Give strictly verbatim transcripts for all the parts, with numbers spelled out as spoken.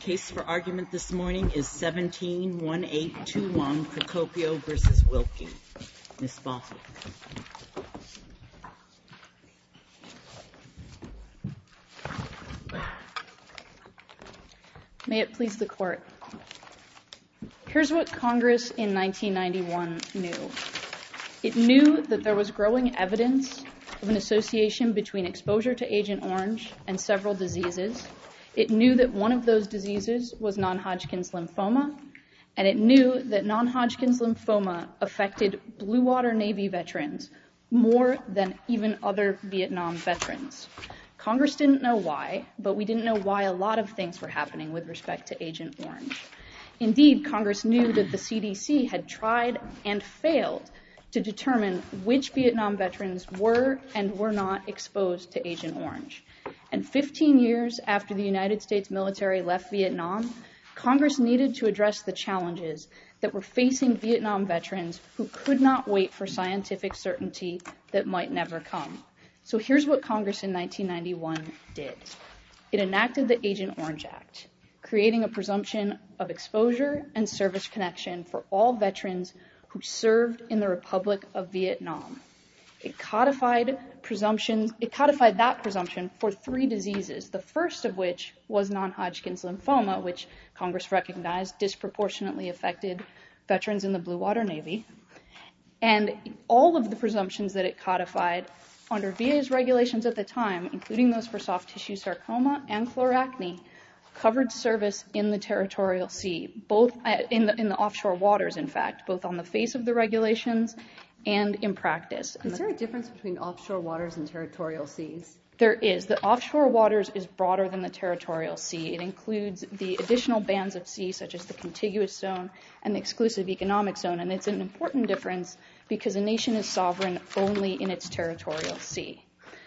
Case for argument this morning is seventeen eighteen twenty-one, Procopio v. Wilkie. Miz Boswick. May it please the Court. Here's what Congress in nineteen ninety-one knew. It knew that there was growing evidence of an association between exposure to Agent Orange and several diseases. It knew that one of those diseases was non-Hodgkin's lymphoma, and it knew that non-Hodgkin's lymphoma affected Blue Water Navy veterans more than even other Vietnam veterans. Congress didn't know why, but we didn't know why a lot of things were happening with respect to Agent Orange. Indeed, Congress knew that the C D C had tried and failed to determine which Vietnam veterans were and were not exposed to Agent Orange. And fifteen years after the United States military left Vietnam, Congress needed to address the challenges that were facing Vietnam veterans who could not wait for scientific certainty that might never come. So here's what Congress in nineteen ninety-one did. It enacted the Agent Orange Act, creating a presumption of exposure and service connection for all veterans who served in the Republic of Vietnam. It codified presumptions, it codified that presumption for three diseases, the first of which was non-Hodgkin's lymphoma, which Congress recognized disproportionately affected veterans in the Blue Water Navy. And all of the presumptions that it codified under V A's regulations at the time, including those for soft tissue sarcoma and chloracne, covered service in the territorial sea, both in the, in the offshore waters, in fact, both on the face of the regulations and in practice. Is there a difference between offshore waters and territorial seas? There is. The offshore waters is broader than the territorial sea. It includes the additional bands of sea, such as the contiguous zone and the exclusive economic zone, and it's an important difference because a nation is sovereign only in its territorial sea.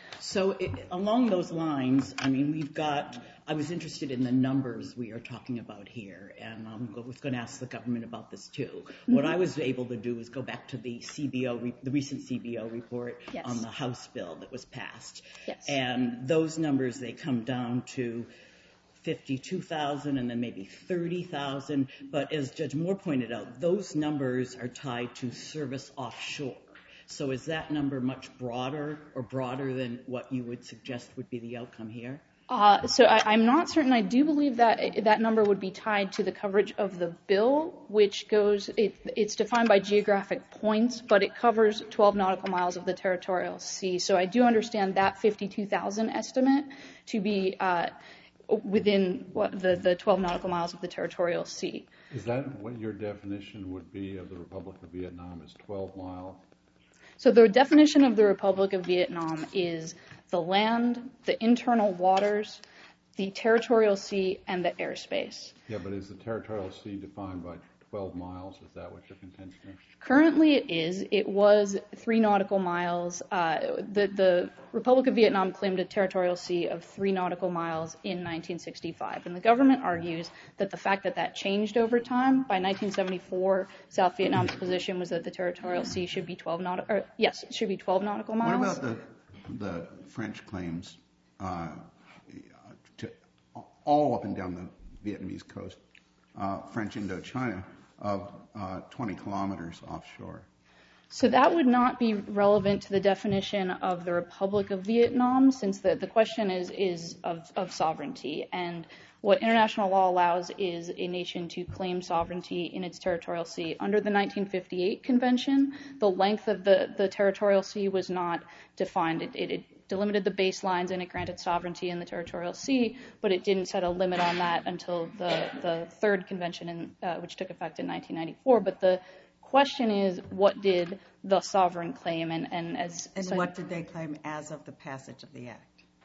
So it, along those lines, I mean, we've got, I was interested in the numbers we are talking about here, and um, I was going to ask the government about this too. Mm-hmm. What I was able to do is go back to the C B O, the recent C B O report yes. on the House bill that was passed. Yes. And those numbers, they come down to fifty-two thousand and then maybe thirty thousand. But as Judge Moore pointed out, those numbers are tied to service offshore. So is that number much broader or broader than what you would suggest would be the outcome here? Uh, so I, I'm not certain. I do believe that that number would be tied to the coverage of the bill, which goes, it, it's defined by geographic points, but it covers twelve nautical miles of the territorial sea. So I do understand that fifty-two thousand estimate to be uh, within what, the, the twelve nautical miles of the territorial sea. Is that what your definition would be of the Republic of Vietnam, is twelve miles? So the definition of the Republic of Vietnam is the land, the internal waters, the territorial sea, and the airspace. Yeah, but is the territorial sea defined by twelve miles? Is that what your contention is? Currently it is. It was three nautical miles. Uh, the, the Republic of Vietnam claimed a territorial sea of three nautical miles in nineteen sixty-five. And the government argues that the fact that that changed over time, by nineteen seventy-four, South Vietnam's position was that the territorial sea should be twelve nautical, or yes, it should be twelve nautical miles. What about the, the French claims uh, to all up and down the Vietnamese coast, uh, French Indochina, of uh, twenty kilometers offshore? So that would not be relevant to the definition of the Republic of Vietnam, since the, the question is, is of, of sovereignty. And what international law allows is a nation to claim sovereignty in its territorial sea. Under the nineteen fifty-eight convention, the length of the, the territorial sea was not defined. It, it, it delimited the baselines and it granted sovereignty in the territorial sea, but it didn't set a limit on that until the, the third convention, in, uh, which took effect in nineteen ninety-four. But the question is, what did the sovereign claim? And, and, as and so, what did they claim as of the passage of the act?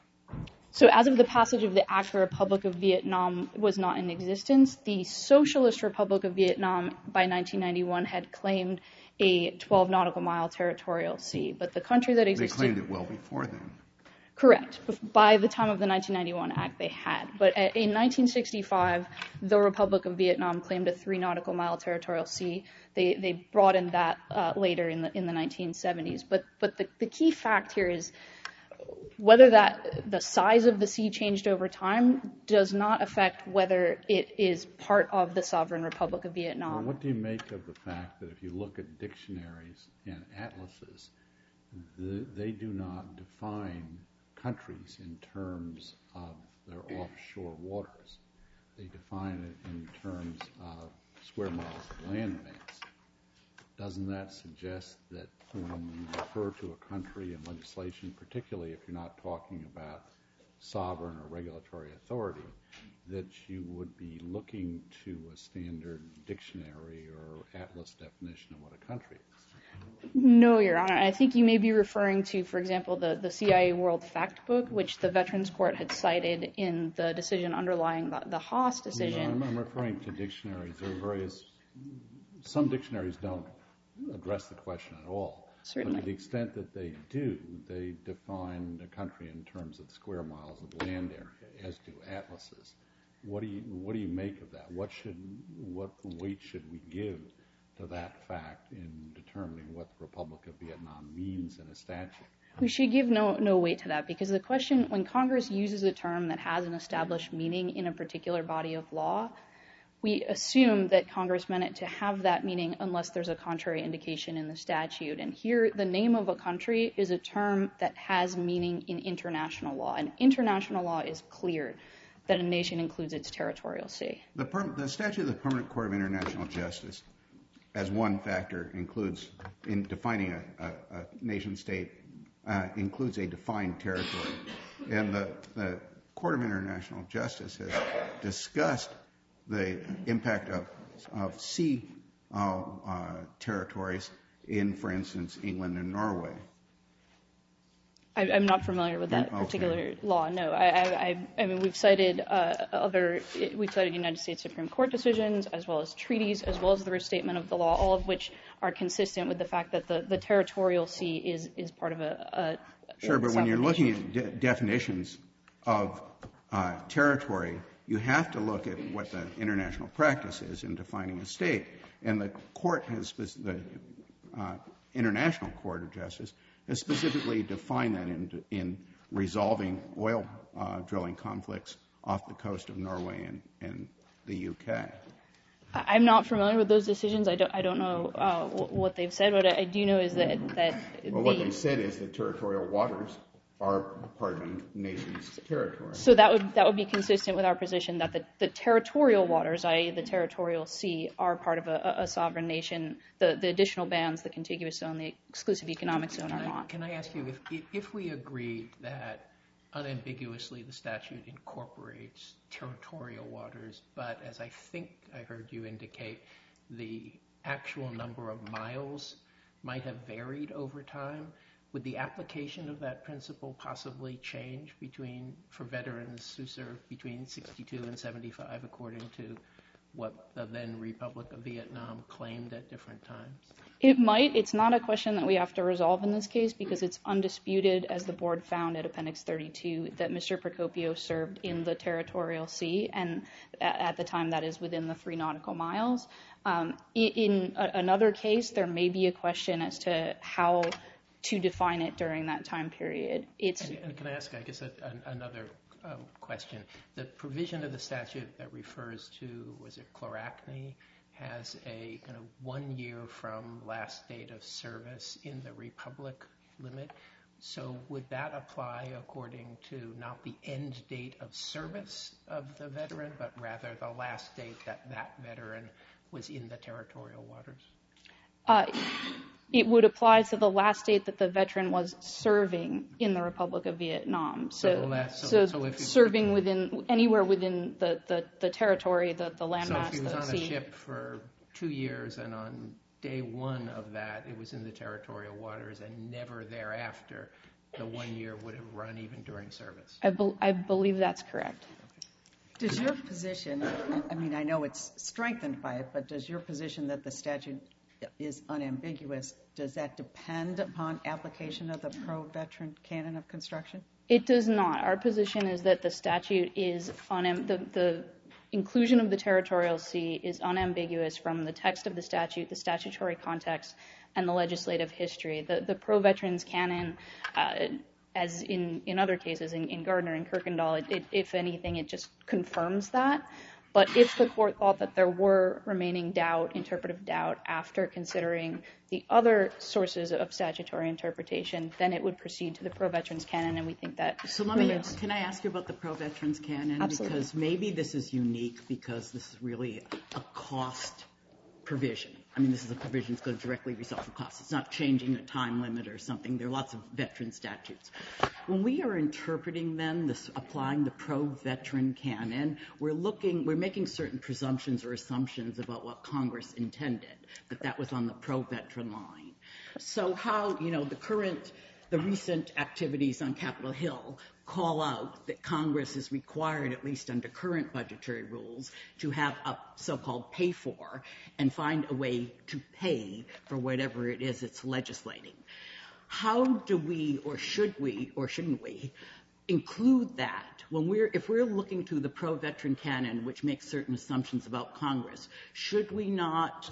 So as of the passage of the act, the Republic of Vietnam was not in existence. The Socialist Republic of Vietnam by nineteen ninety-one had claimed a twelve nautical mile territorial sea, but the country that existed... They claimed it well before then. Correct. By the time of the nineteen ninety-one act, they had. But in nineteen sixty-five, the Republic of Vietnam claimed a three nautical mile territorial sea. They they broadened that uh, later in the in the nineteen seventies. But but the, the key fact here is whether that the size of the sea changed over time does not affect whether it is part of the Sovereign Republic of Vietnam. Well, what do you make of the fact that if you look at dictionaries and atlases, the, they do not define countries in terms of their offshore waters. They define it in terms of square miles of land mass. Doesn't that suggest that when you refer to a country in legislation, particularly if you're not talking about sovereign or regulatory authority, that you would be looking to a standard dictionary or atlas definition of what a country is? No, Your Honor. I think you may be referring to, for example, the, the C I A World Fact Book, which the Veterans Court had cited in the decision underlying the, the Haas decision. No, I'm, I'm referring to dictionaries. There are various, some dictionaries don't address the question at all. Certainly. But to the extent that they do, they define a country in terms of square miles of land area, as do atlases. What do you what do you make of that? What should what weight should we give to that fact in determining what the Republic of Vietnam means in a statute? We should give no no weight to that, because the question, when Congress uses a term that has an established meaning in a particular body of law, we assume that Congress meant it to have that meaning unless there's a contrary indication in the statute. And here, the name of a country is a term that has meaning in international law. And international law is clear that a nation includes its territorial sea. The, per- the statute of the Permanent Court of International Justice, as one factor, includes, in defining a, a, a nation state, uh, includes a defined territory. And the, the Court of International Justice has discussed the impact of, of sea uh, uh, territories in, for instance, England and Norway. I, I'm not familiar with that Okay. particular law. No, I, I, I mean we've cited uh, other, we've cited United States Supreme Court decisions, as well as treaties, as well as the restatement of the law, all of which are consistent with the fact that the, the territorial sea is is part of a. a Sure, but when you're sovereign looking nation. at de- definitions of uh, territory, you have to look at what the international practice is in defining a state. And the court has, the uh, International Court of Justice has specifically defined that in, in resolving oil uh, drilling conflicts off the coast of Norway and, and the U K. I'm not familiar with those decisions. I don't. I don't know uh, what they've said. What I do know is that that Well, the, what they said is that territorial waters are part of a nation's territory. So that would that would be consistent with our position that the, the territorial waters, that is the territorial sea, are part of a, a sovereign nation. The the additional bands, the contiguous zone, the exclusive economic zone, are Can I, not. can I ask you, if, if we agreed that unambiguously the statute incorporates territorial waters, but as I think I heard you indicate, the actual number of miles might have varied over time, would the application of that principle possibly change between, for veterans who served between sixty-two and seventy-five, according to what the then Republic of Vietnam claimed at different times? It might. It's not a question that we have to resolve in this case, because it's undisputed, as the board found at Appendix thirty-two, that Mister Procopio served in the territorial sea, and at the time that is within the three nautical miles. Um, in a, another case, there may be a question as to how to define it during that time period. It's and, and can I ask, I guess, a, an, another um, question? The provision of the statute that refers to, was it chloracne, has a kind of one year from last date of service in the Republic limit. So would that apply according to not the end date of service of the veteran, but rather the last date that that veteran was in the territorial waters? Uh, it would apply to the last date that the veteran was serving in the Republic of Vietnam. So, So the last- so- so, so if you- serving within anywhere within the, the, the territory, the, the landmass, So if he was the on sea. a ship for two years and on day one of that it was in the territorial waters and never thereafter, the one year would have run even during service. I, be, I believe that's correct. Does your position, I mean, I know it's strengthened by it, but does your position that the statute is unambiguous, does that depend upon application of the pro-veteran canon of construction? It does not. Our position is that the statute is, unam- the, the inclusion of the territorial sea is unambiguous from the text of the statute, the statutory context, and the legislative history. The, the pro-veterans canon uh, as in, in other cases, in, in Gardner and Kirkendall, it, it, if anything, it just confirms that. But if the court thought that there were remaining doubt, interpretive doubt, after considering the other sources of statutory interpretation, then it would proceed to the pro-veterans canon, and we think that... So let me, can I ask you about the pro-veterans canon? Absolutely. Because maybe this is unique because this is really a cost provision. I mean, this is a provision that's going to directly result from costs. It's not changing a time limit or something. There are lots of veteran statutes. When we are interpreting then, this, applying the pro-veteran canon, we're looking, we're making certain presumptions or assumptions about what Congress intended, that that was on the pro-veteran line. So how, you know, the current, the recent activities on Capitol Hill call out that Congress is required, at least under current budgetary rules, to have a so-called pay for and find a way to pay for whatever it is it's legislating. How do we, or should we, or shouldn't we, include that when we're, if we're looking to the pro-veteran canon, which makes certain assumptions about Congress, should we not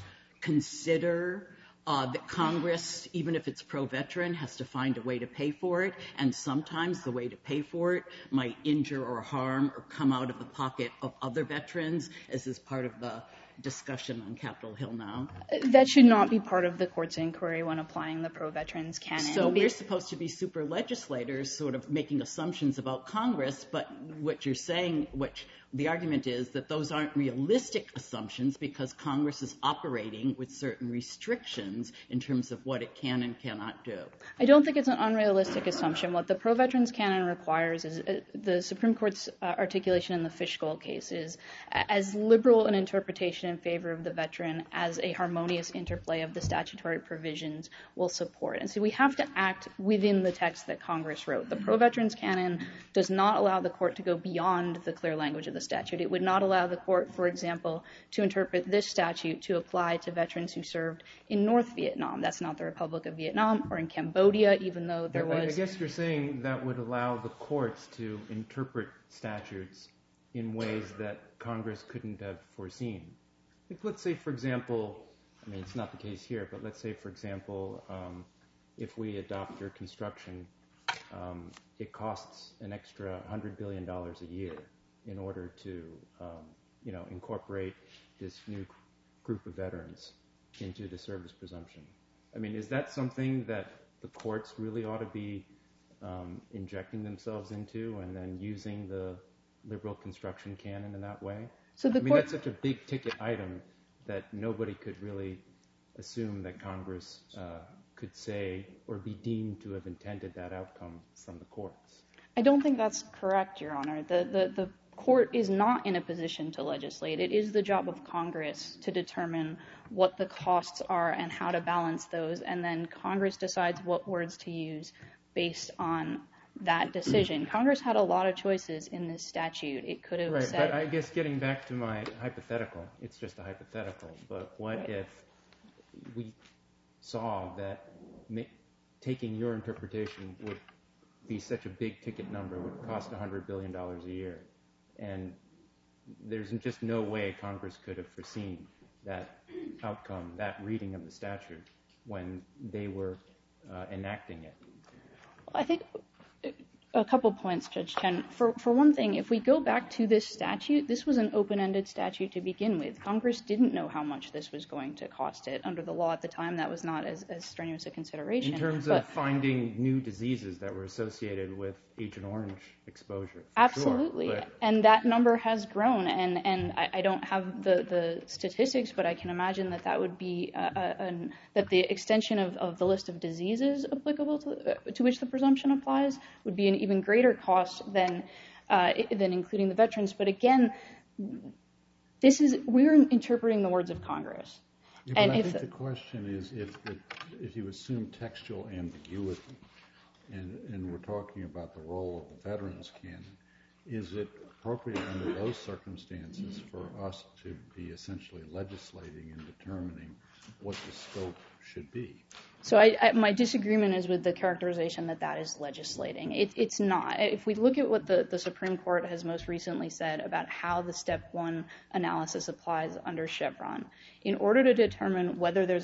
consider Uh, that Congress, even if it's pro-veteran, has to find a way to pay for it, and sometimes the way to pay for it might injure or harm or come out of the pocket of other veterans, as is part of the discussion on Capitol Hill now? That should not be part of the court's inquiry when applying the pro-veterans canon. So we're supposed to be super legislators sort of making assumptions about Congress, but what you're saying, which the argument is that those aren't realistic assumptions because Congress is operating with certain restrictions in terms of what it can and cannot do. I don't think it's an unrealistic assumption. What the pro-veterans canon requires is uh, the Supreme Court's uh, articulation in the Fishgold case is uh, as liberal an interpretation in favor of the veteran as a harmonious interplay of the statutory provisions will support. And so we have to act within the text that Congress wrote. The pro-veterans canon does not allow the court to go beyond the clear language of the statute. It would not allow the court, for example, to interpret this statute to apply to veterans who served in North Vietnam. That's not the Republic of Vietnam, or in Cambodia, even though there I, was... I guess you're saying that would allow the courts to interpret statutes in ways that Congress couldn't have foreseen. Like, let's say, for example, I mean, it's not the case here, but let's say, for example, um, if we adopt your construction, um, it costs an extra one hundred billion dollars a year in order to, um, you know, incorporate this new group of veterans into the service presumption. I mean, is that something that the courts really ought to be um, injecting themselves into and then using the liberal construction canon in that way? So the I mean, court... that's such a big ticket item that nobody could really assume that Congress uh, could say or be deemed to have intended that outcome from the courts. I don't think that's correct, Your Honor. The, the, the court is not in a position to legislate. It is the job of Congress to determine what the costs are and how to balance those, and then Congress decides what words to use based on that decision. Congress had a lot of choices in this statute. It could have right, said... But I guess getting back to my hypothetical, it's just a hypothetical, but what right. if we saw that ma- taking your interpretation would be such a big ticket number, would cost one hundred billion dollars a year, and there's just no way Congress could have foreseen that outcome, that reading of the statute, when they were uh, enacting it? I think a couple points, Judge Chen. For, for one thing, if we go back to this statute, this was an open-ended statute to begin with. Congress didn't know how much this was going to cost it. Under the law at the time, that was not as, as strenuous a consideration. In terms but, of finding new diseases that were associated with Agent Orange exposure. Absolutely. Sure, but... And that number has grown. And, and I, I don't have the, the statistics, but I can imagine that that would be, uh, uh, an, that the extension of, of the list of diseases applicable to, uh, to which the presumption applies would be an even greater cost than uh, than including the veterans. But again, this is we're interpreting the words of Congress. Yeah, but and I if think the, the question is if the, if you assume textual ambiguity, and, and we're talking about the role of the veterans canon, is it appropriate under those circumstances for us to be essentially legislating and determining what the scope should be? So I, I, my disagreement is with the characterization that that is legislating. It, it's not. If we look at what the, the Supreme Court has most recently said about how the step one analysis applies under Chevron, in order to determine whether there's an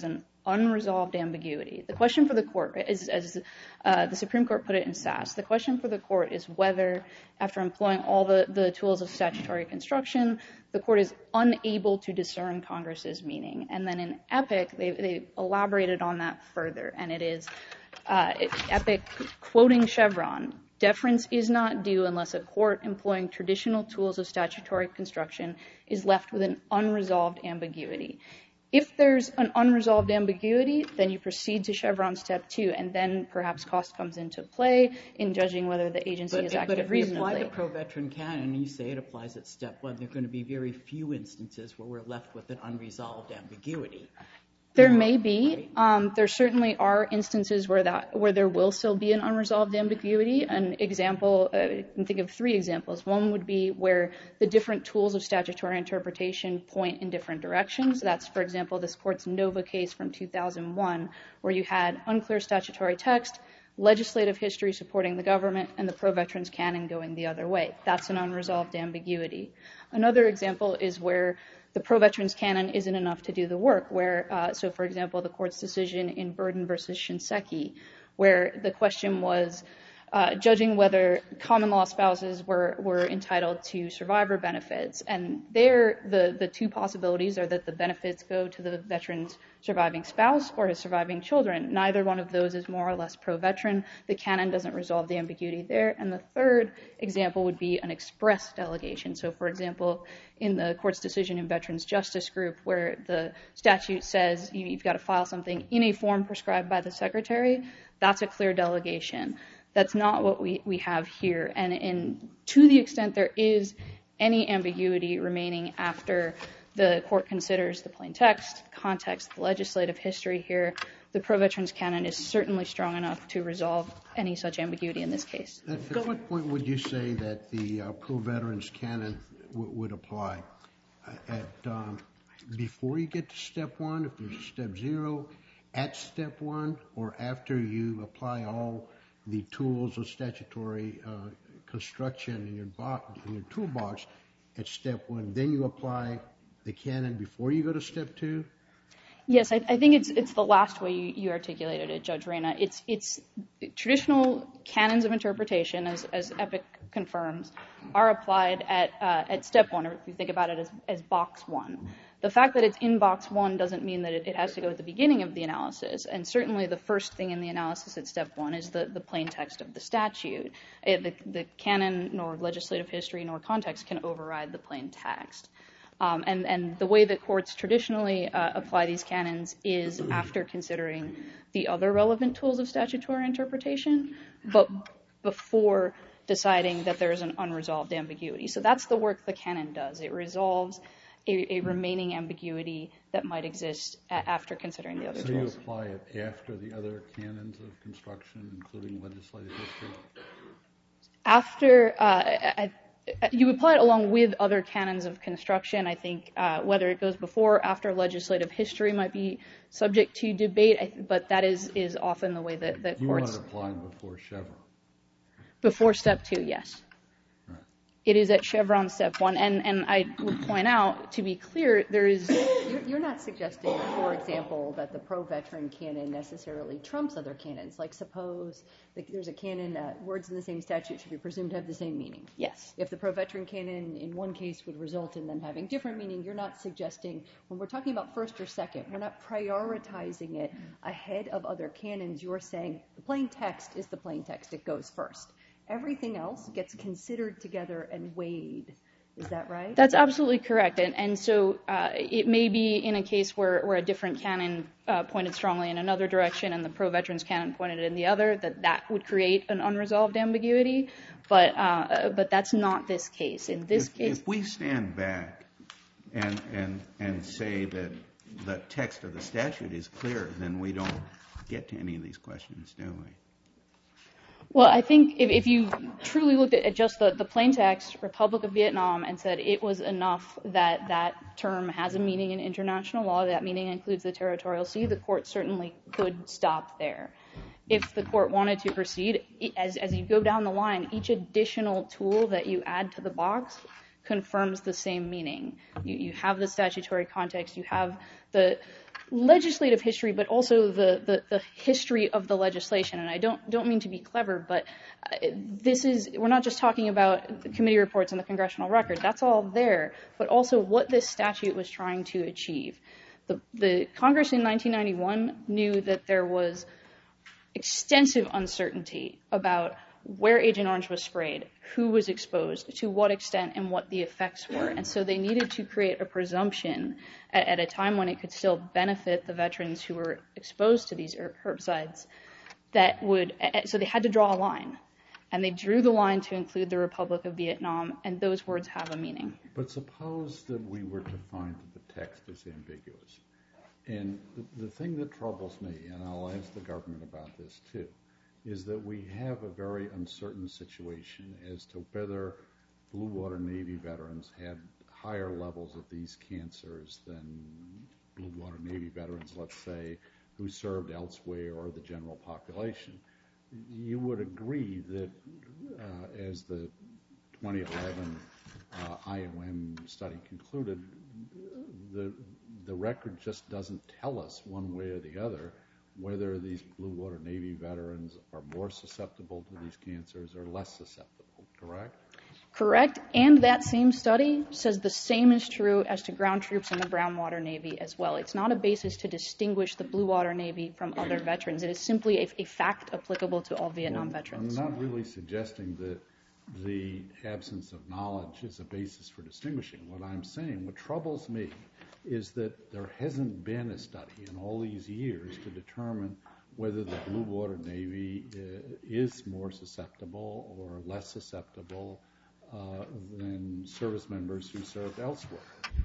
unresolved ambiguity. The question for the court, is, as uh, the Supreme Court put it in Sass, the question for the court is whether, after employing all the, the tools of statutory construction, the court is unable to discern Congress's meaning. And then in Epic, they, they elaborated on that further, and it is uh, Epic quoting Chevron, deference is not due unless a court employing traditional tools of statutory construction is left with an unresolved ambiguity. If there's an unresolved ambiguity, then you proceed to Chevron step two, and then perhaps cost comes into play in judging whether the agency but, has but acted if we reasonably. apply the pro-veteran canon, and you say it applies at step one, there are going to be very few instances where we're left with an unresolved ambiguity. There may be. Um, there certainly are instances where that where there will still be an unresolved ambiguity. An example, uh, I can think of three examples. One would be where the different tools of statutory interpretation point in different directions. That's, for example, this court's Nova case from two thousand one, where you had unclear statutory text, legislative history supporting the government, and the pro-veterans canon going the other way. That's an unresolved ambiguity. Another example is where the pro-veterans canon isn't enough to do the work, where, uh, so for example, the court's decision in Burden versus Shinseki, where the question was uh, judging whether common law spouses were, were entitled to survivor benefits. And there, the, the two possibilities are that the benefits go to the veteran's surviving spouse or his surviving children. Neither one of those is more or less pro-veteran. The canon doesn't resolve the ambiguity there. And the third example would be an express delegation. So, for example, in the court's decision in Veterans Justice Group, where the statute says you, you've got to file something in a form prescribed by the secretary, that's a clear delegation. That's not what we, we have here. And, and to the extent there is any ambiguity remaining after the court considers the plain text, context, the legislative history here, the pro-veterans canon is certainly strong enough to resolve any such ambiguity in this case. At, at what point would you say that the uh, pro-veterans canon w- would apply? At um, before you get to step one, if there's step zero, at step one, or after you apply all the tools of statutory uh, construction in your, bo- in your toolbox at step one, then you apply the canon before you go to step two? Yes, I, I think it's it's the last way you, you articulated it, Judge Reyna. It's it's traditional canons of interpretation, as as Epic confirms, are applied at uh, at step one, or if you think about it as as box one. The fact that it's in box one doesn't mean that it, it has to go at the beginning of the analysis. And certainly the first thing in the analysis at step one is the, the plain text of the statute. It, the, the canon, nor legislative history, nor context can override the plain text. Um, and, and the way that courts traditionally uh, apply these canons is after considering the other relevant tools of statutory interpretation, but before deciding that there is an unresolved ambiguity. So that's the work the canon does. It resolves A, a remaining ambiguity that might exist a, after considering the other so tools. So you apply it after the other canons of construction, including legislative history? After, uh, I, I, you apply it along with other canons of construction. I think uh, whether it goes before or after legislative history might be subject to debate, I, but that is, is often the way that, that you courts... You want it applied before Chevron? Before step two, yes. It is at Chevron step one, and, and I would point out, to be clear, there is... You're, you're not suggesting, for example, that the pro-veteran canon necessarily trumps other canons. Like suppose there's a canon that words in the same statute should be presumed to have the same meaning. Yes. If the pro-veteran canon in one case would result in them having different meaning, you're not suggesting, when we're talking about first or second, we're not prioritizing it ahead of other canons. You're saying the plain text is the plain text. It goes first. Everything else gets considered together and weighed. Is that right? That's absolutely correct. And, and so uh, it may be in a case where, where a different canon uh, pointed strongly in another direction and the pro-veterans canon pointed in the other, that that would create an unresolved ambiguity. But uh, but that's not this case. In this if, case... If we stand back and, and, and say that the text of the statute is clear, then we don't get to any of these questions, do we? Well, I think if, if you truly looked at just the, the plain text, Republic of Vietnam, and said it was enough that that term has a meaning in international law, that meaning includes the territorial sea, the court certainly could stop there. If the court wanted to proceed, as, as you go down the line, each additional tool that you add to the box confirms the same meaning. You, you have the statutory context, you have the legislative history, but also the, the, the history of the legislation. And I don't don't mean to be clever, but this is, we're not just talking about the committee reports and the congressional record. That's all there, but also what this statute was trying to achieve. The, the Congress in nineteen ninety-one knew that there was extensive uncertainty about where Agent Orange was sprayed, who was exposed, to what extent, and what the effects were. And so they needed to create a presumption at, at a time when it could still benefit the veterans who were exposed to these herbicides that would, so they had to draw a line. And they drew the line to include the Republic of Vietnam, and those words have a meaning. But suppose that we were to find that the text is ambiguous. And the, the thing that troubles me, and I'll ask the government about this too, is that we have a very uncertain situation as to whether Blue Water Navy veterans had higher levels of these cancers than Blue Water Navy veterans, let's say, who served elsewhere or the general population. You would agree that, uh, as the twenty eleven uh, I O M study concluded, the the record just doesn't tell us one way or the other whether these Blue Water Navy veterans are more susceptible to these cancers or less susceptible, correct? Correct, and that same study says the same is true as to ground troops in the Brown Water Navy as well. It's not a basis to distinguish the Blue Water Navy from other veterans. It is simply a, a fact applicable to all Vietnam well, veterans. I'm not really suggesting that the absence of knowledge is a basis for distinguishing. What I'm saying, what troubles me, is that there hasn't been a study in all these years to determine whether the Blue Water Navy uh, is more susceptible or less susceptible uh, than service members who served elsewhere.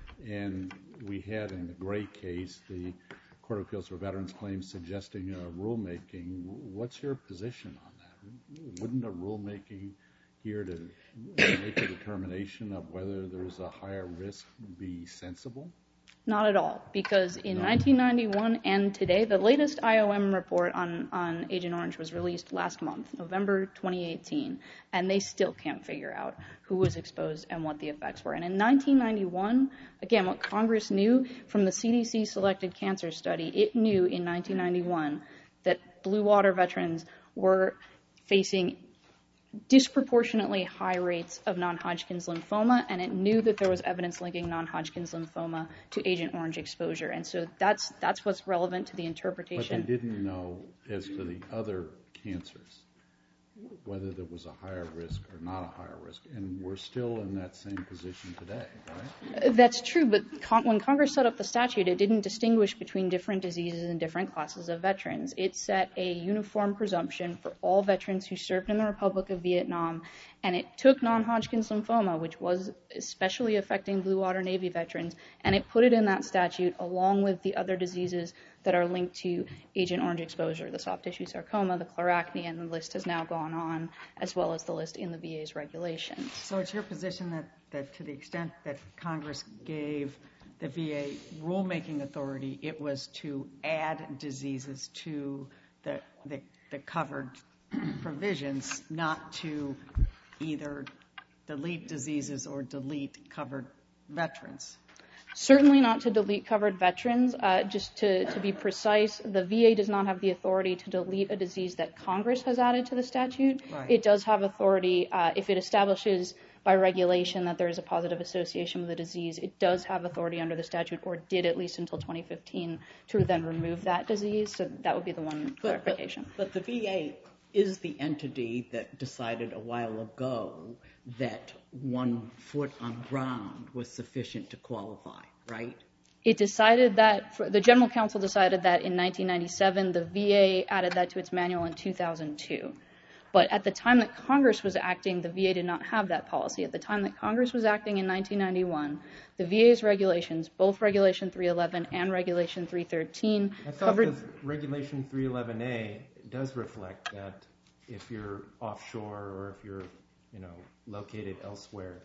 And we had in the Gray case the Court of Appeals for Veterans Claims suggesting a rulemaking. What's your position on that? Wouldn't a rulemaking here to make a determination of whether there's a higher risk be sensible? Not at all, because in no. nineteen ninety-one and today, the latest I O M report on, on Agent Orange was released last month, November twenty eighteen, and they still can't figure out who was exposed and what the effects were. And in nineteen ninety-one, again, what Congress knew from the C D C selected cancer study, it knew in nineteen ninety-one that Blue Water veterans were facing disproportionately high rates of non-Hodgkin's lymphoma, and it knew that there was evidence linking non-Hodgkin's lymphoma to Agent Orange exposure. And so that's that's what's relevant to the interpretation. But they didn't know as to the other cancers whether there was a higher risk or not a higher risk, and we're still in that same position today, right? That's true, but con- when Congress set up the statute, it didn't distinguish between different diseases and different classes of veterans. It set a uniform presumption for all veterans who served in the Republic of Vietnam, and it took non-Hodgkin's lymphoma, which was especially affecting Blue Water Navy veterans, and it put it in that statute along with the other diseases that are linked to Agent Orange exposure, the soft tissue sarcoma, the chloracne, and the list has now gone on, as well as the list in the V A's regulations. So it's your position that, that to the extent that Congress gave the V A rulemaking authority, it was to add diseases to the, the, the covered provisions, not to either delete diseases or delete covered veterans? Certainly not to delete covered veterans. Uh, just to, to be precise, the V A does not have the authority to delete a disease that Congress has added to the statute. Right. It does have authority uh, if it establishes by regulation that there is a positive association with the disease. It does have authority under the statute, or did at least until twenty fifteen, to then remove that disease. So that would be the one clarification. But, but the V A is the entity that decided a while ago that one foot on ground was sufficient to qualify, right? It decided that, for, the General Counsel decided that in nineteen ninety-seven. The V A added that to its manual in two thousand two. But at the time that Congress was acting, the V A did not have that policy. At the time that Congress was acting in nineteen ninety-one, the V A's regulations, both Regulation three eleven and Regulation three thirteen, I thought covered... that Regulation three eleven A does reflect that if you're offshore or if you're, you know, located elsewhere,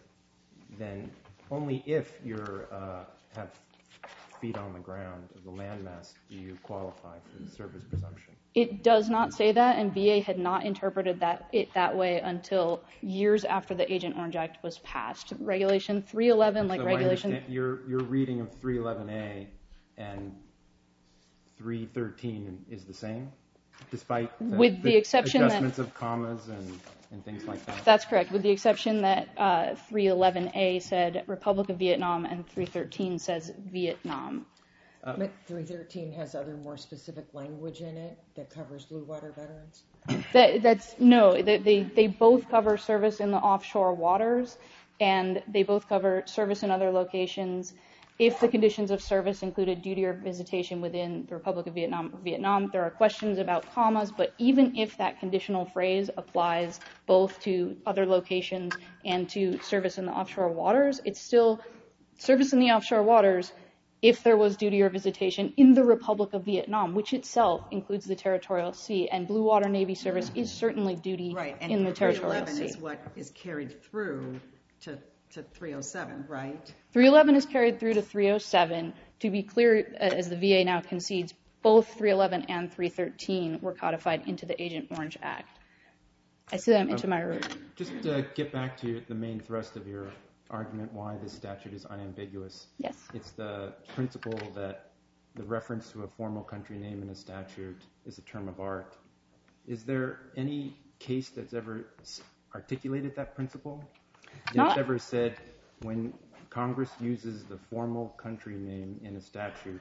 then only if you're uh, have feet on the ground of the landmass do you qualify for the service presumption. It does not say that, and V A had not interpreted that it that way until years after the Agent Orange Act was passed. Regulation three eleven, like so Regulation... Your, your reading of three eleven A and three thirteen is the same, despite the, with the, the exception adjustments that, of commas and, and things like that? That's correct, with the exception that uh, three eleven A said Republic of Vietnam and three thirteen says Vietnam. Uh, but three thirteen has other more specific language in it that covers blue water veterans? That, that's no, they, they they both cover service in the offshore waters, and they both cover service in other locations if the conditions of service included duty or visitation within the Republic of Vietnam or Vietnam. There are questions about commas, but even if that conditional phrase applies both to other locations and to service in the offshore waters, it's still service in the offshore waters if there was duty or visitation in the Republic of Vietnam, which itself includes the territorial sea, and blue water Navy service is certainly duty right, and in the territorial three eleven sea. is what is carried through to, to three oh seven, right? three eleven is carried through to three oh seven. To be clear, as the V A now concedes, both three eleven and three thirteen were codified into the Agent Orange Act. I see that I'm into my route. Just to get back to the main thrust of your argument why this statute is unambiguous. Yes. It's the principle that the reference to a formal country name in a statute is a term of art. Is there any case that's ever articulated that principle? Not, That's ever said when Congress uses the formal country name in a statute,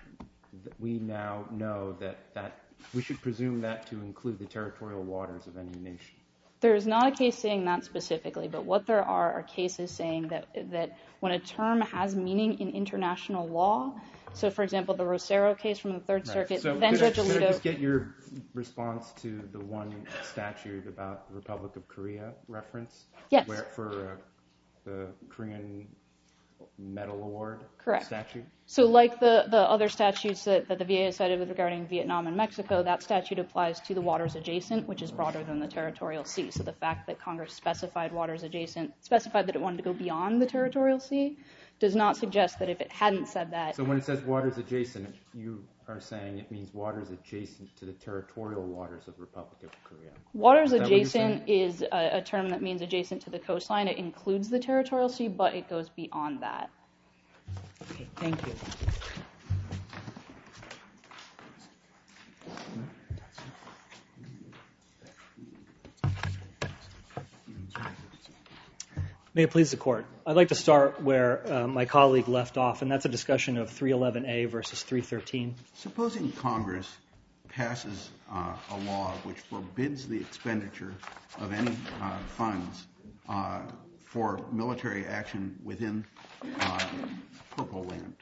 we now know that, that we should presume that to include the territorial waters of any nation. There is not a case saying that specifically, but what there are are cases saying that that when a term has meaning in international law, so for example, the Rosero case from the Third Right. Circuit, So then could I, Judge could I Alito... just get your response to the one statute about the Republic of Korea reference? Yes. Where for uh, the Korean Medal Award Correct. statute? So like the, the other statutes that, that the V A has cited with regarding Vietnam and Mexico, that statute applies to the waters adjacent, which is broader than the territorial sea. So the fact that Congress specified waters adjacent, specified that it wanted to go beyond the territorial sea, does not suggest that if it hadn't said that... So when it says waters adjacent, you are saying it means waters adjacent to the territorial waters of the Republic of Korea. Waters Is that what you're adjacent is a, a term that means adjacent to the coastline. It includes the territorial sea, but it goes beyond that. Okay, thank you. May it please the Court. I'd like to start where uh, my colleague left off, and that's a discussion of three eleven A versus three thirteen. Supposing Congress passes uh, a law which forbids the expenditure of any uh, funds uh, for military action within uh, Purple Land,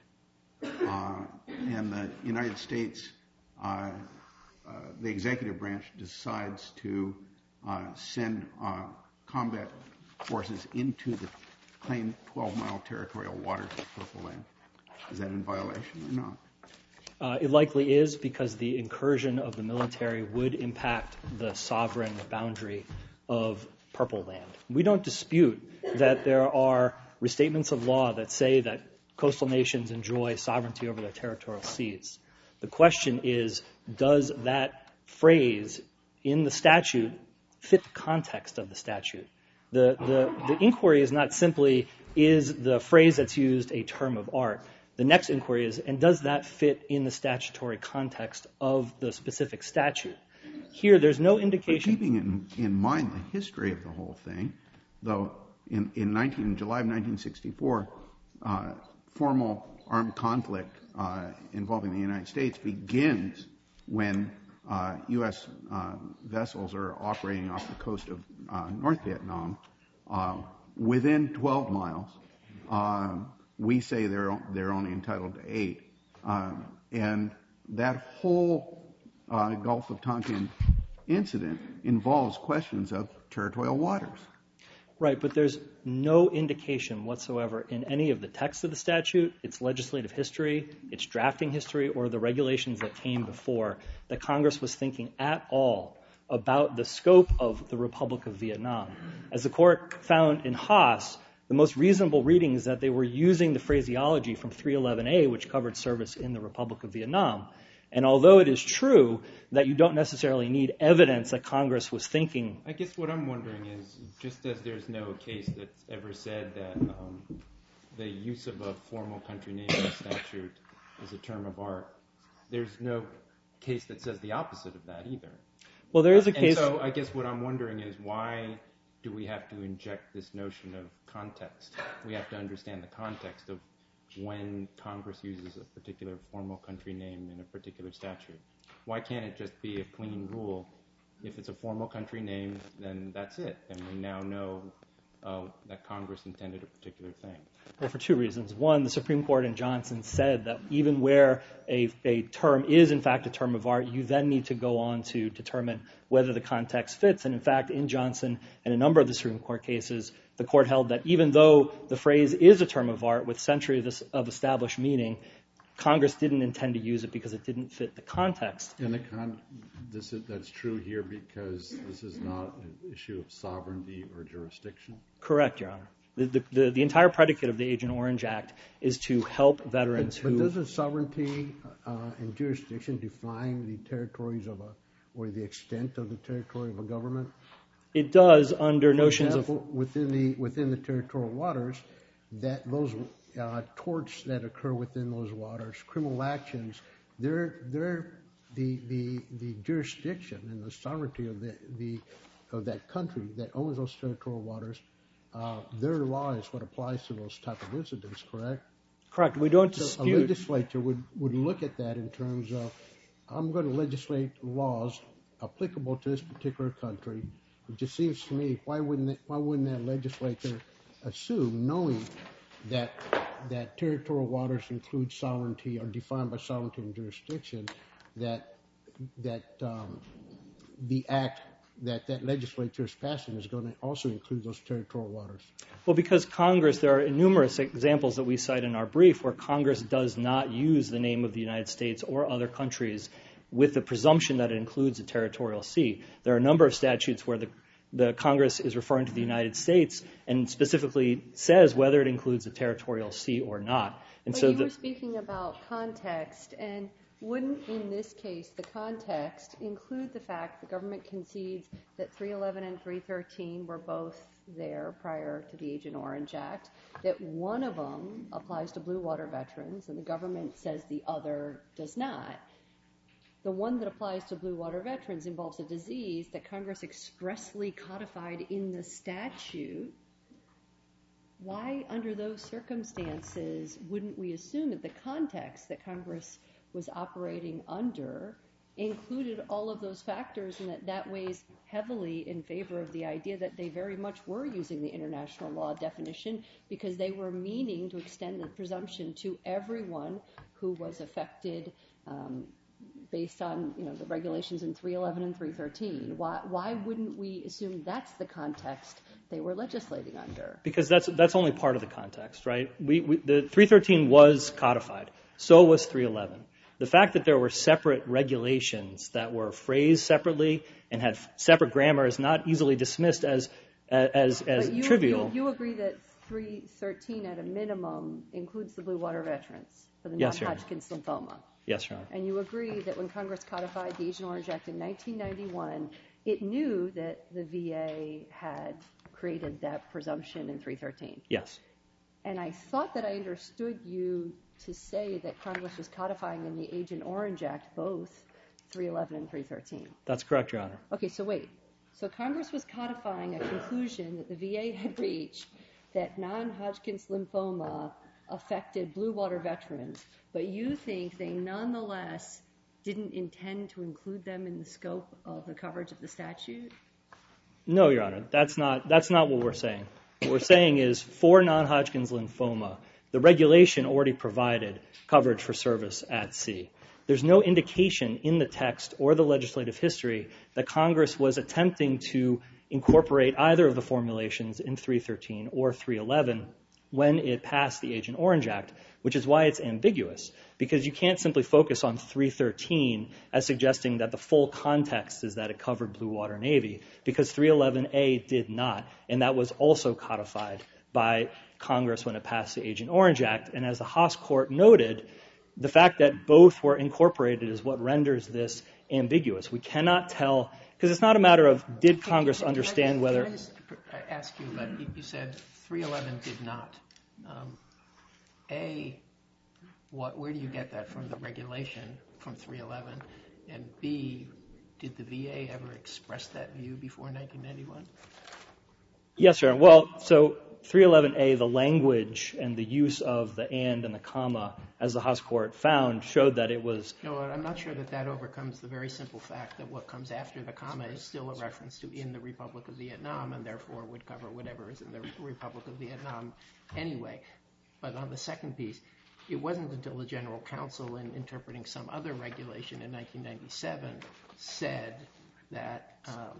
uh, and the United States, uh, uh, the executive branch decides to uh, send uh, combat forces into the claimed twelve-mile territorial waters of Purple Land. Is that in violation or not? Uh, it likely is, because the incursion of the military would impact the sovereign boundary of Purple Land. We don't dispute that there are restatements of law that say that coastal nations enjoy sovereignty over their territorial seas. The question is, does that phrase in the statute fit the context of the statute? The, the, the inquiry is not simply, is the phrase that's used a term of art? The next inquiry is, and does that fit in the statutory context of the specific statute? Here, there's no indication. But keeping in, in mind the history of the whole thing, though, in, in, nineteen, in July of nineteen sixty-four, uh, formal armed conflict uh, involving the United States begins when uh, U S uh, vessels are operating off the coast of uh, North Vietnam. Uh, within twelve miles, uh, we say they're they're only entitled to eight, uh, and that whole uh, Gulf of Tonkin incident involves questions of territorial waters. Right, but there's no indication whatsoever in any of the text of the statute, its legislative history, its drafting history, or the regulations that came before that Congress was thinking at all about the scope of the Republic of Vietnam. As the Court found in Haas, the most reasonable reading is that they were using the phraseology from three eleven A, which covered service in the Republic of Vietnam. And although it is true that you don't necessarily need evidence that Congress was thinking... I guess what I'm wondering is, just as there's no case that's ever said that um, the use of a formal country name in a statute is a term of art, there's no case that says the opposite of that either. Well, there is a case. And so I guess what I'm wondering is why do we have to inject this notion of context? We have to understand the context of when Congress uses a particular formal country name in a particular statute. Why can't it just be a clean rule? If it's a formal country name, then that's it. And we now know uh, that Congress intended a particular thing. Well, for two reasons. One, the Supreme Court in Johnson said that even where a, a term is, in fact, a term of art, you then need to go on to determine whether the context fits. And, in fact, in Johnson and a number of the Supreme Court cases, the court held that even though the phrase is a term of art with centuries of established meaning, Congress didn't intend to use it because it didn't fit the context. And the con- this is, that's true here because this is not an issue of sovereignty or jurisdiction? Correct, Your Honor. The, the, the, the entire predicate of the Agent Orange Act is to help veterans but, who... But doesn't sovereignty uh, and jurisdiction define the territories of a, or the extent of the territory of a government? It does under For notions example, of... Within the, within the territorial waters, that those uh, torts that occur within those waters, criminal actions, they're, they're the, the, the jurisdiction and the sovereignty of, the, the, of that country that owns those territorial waters. Uh, their law is what applies to those type of incidents, correct? Correct. We don't so dispute... A legislature would, would look at that in terms of, I'm going to legislate laws applicable to this particular country. It just seems to me, why wouldn't it, why wouldn't that legislature assume, knowing that that territorial waters include sovereignty, are defined by sovereignty and jurisdiction, that that um, the act that that legislature is passing is going to also include those territorial waters? Well, because Congress, there are numerous examples that we cite in our brief where Congress does not use the name of the United States or other countries with the presumption that it includes a territorial sea. There are a number of statutes where the, the Congress is referring to the United States and specifically says whether it includes a territorial sea or not. And but so you the, were speaking about context, and wouldn't, in this case, the context include the fact the government concedes that three eleven and three thirteen were both there prior to the Agent Orange Act, that one of them applies to blue water veterans and the government says the other does not? The one that applies to blue water veterans involves a disease that Congress expressly codified in the statute. Why, under those circumstances, wouldn't we assume that the context that Congress was operating under included all of those factors, and that that weighs heavily in favor of the idea that they very much were using the international law definition because they were meaning to extend the presumption to everyone who was affected um, based on, you know, the regulations in three eleven and three thirteen. Why, why wouldn't we assume that's the context they were legislating under? Because that's that's only part of the context, right? We, we the three thirteen was codified. So was three eleven. The fact that there were separate regulations that were phrased separately and had separate grammar is not easily dismissed as as as but you, trivial. You, you agree that three thirteen at a minimum includes the blue water veterans for the Yes, non-Hodgkin's lymphoma. Yes, Your Honor. And you agree that when Congress codified the Agent Orange Act in nineteen ninety-one, it knew that the V A had created that presumption in three thirteen. Yes. And I thought that I understood you to say that Congress was codifying in the Agent Orange Act both three eleven and three thirteen. That's correct, Your Honor. Okay, so wait. So Congress was codifying a conclusion that the V A had reached that non-Hodgkin's lymphoma affected blue water veterans, but you think they nonetheless didn't intend to include them in the scope of the coverage of the statute? No, Your Honor. That's not that's not what we're saying. What we're saying is for non-Hodgkin's lymphoma, the regulation already provided coverage for service at sea. There's no indication in the text or the legislative history that Congress was attempting to incorporate either of the formulations in three thirteen or three eleven when it passed the Agent Orange Act, which is why it's ambiguous, because you can't simply focus on three thirteen as suggesting that the full context is that it covered Blue Water Navy, because three eleven A did not, and that was also codified by Congress when it passed the Agent Orange Act. And as the Haas Court noted, the fact that both were incorporated is what renders this ambiguous. We cannot tell, because it's not a matter of did Congress understand whether... Can I just ask you, but you said three eleven did not. Um, A, what, where do you get that from the regulation? from three eleven? And B, did the V A ever express that view before nineteen ninety-one? Yes, Your Honor. Well, so three eleven A, the language and the use of the and and the comma, as the Haas Court found, showed that it was... No, I'm not sure that that overcomes the very simple fact that what comes after the comma is still a reference to in the Republic of Vietnam, and therefore would cover whatever is in the Republic of Vietnam anyway. But on the second piece, it wasn't until the General Counsel, in interpreting some other regulation in nineteen ninety-seven, said that um,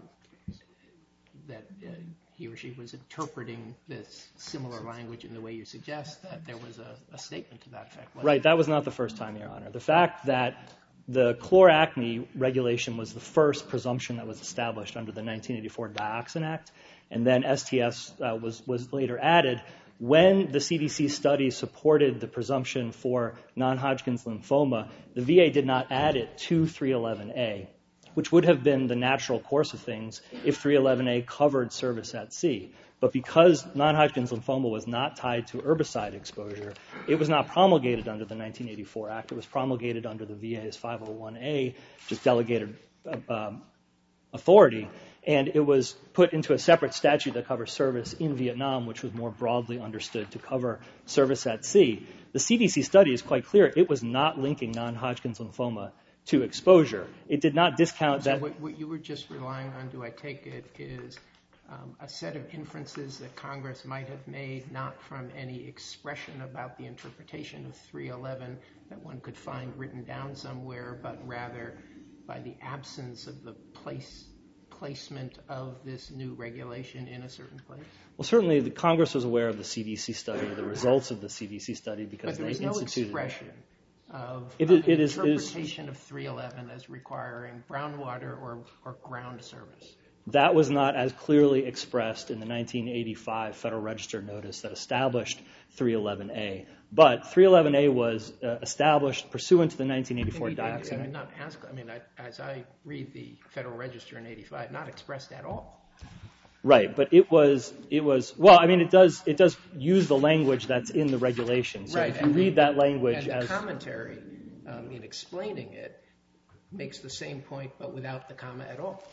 that uh, he or she was interpreting this similar language in the way you suggest, that there was a, a statement to that effect. Right, that was not the first time, Your Honor. The fact that the chloracne regulation was the first presumption that was established under the nineteen eighty-four Dioxin Act, and then S T S uh, was, was later added. When the C D C study supported the presumption for non-Hodgkin's lymphoma, the V A did not add it to three eleven A, which would have been the natural course of things if three eleven A covered service at sea. But because non-Hodgkin's lymphoma was not tied to herbicide exposure, it was not promulgated under the nineteen eighty-four Act. It was promulgated under the V A's five oh one A, just delegated uh, um, authority, and it was put into a separate statute that covers service in Vietnam, which was more broadly understood to cover service at sea. The C D C study is quite clear. It was not linking non-Hodgkin's lymphoma to exposure. It did not discount so that. What, what you were just relying on, do I take it, is um, a set of inferences that Congress might have made, not from any expression about the interpretation of three eleven that one could find written down somewhere, but rather by the absence of the place placement of this new regulation in a certain place? Well, certainly the Congress was aware of the C D C study, the results of the C D C study, because they instituted... But there was no expression of, it, of it, an it is, interpretation it is, of three eleven as requiring groundwater or, or ground service. That was not as clearly expressed in the nineteen eighty-five Federal Register notice that established three eleven A. But three eleven A was uh, established pursuant to the nineteen eighty-four Dioxin Act. I mean, not ask, I mean, I, as I read the Federal Register in eighty-five, not expressed at all. Right, but it was, it was, well, I mean, it does, it does use the language that's in the regulation. So right, if you read that language and the as... commentary um, in explaining it makes the same point, but without the comma at all.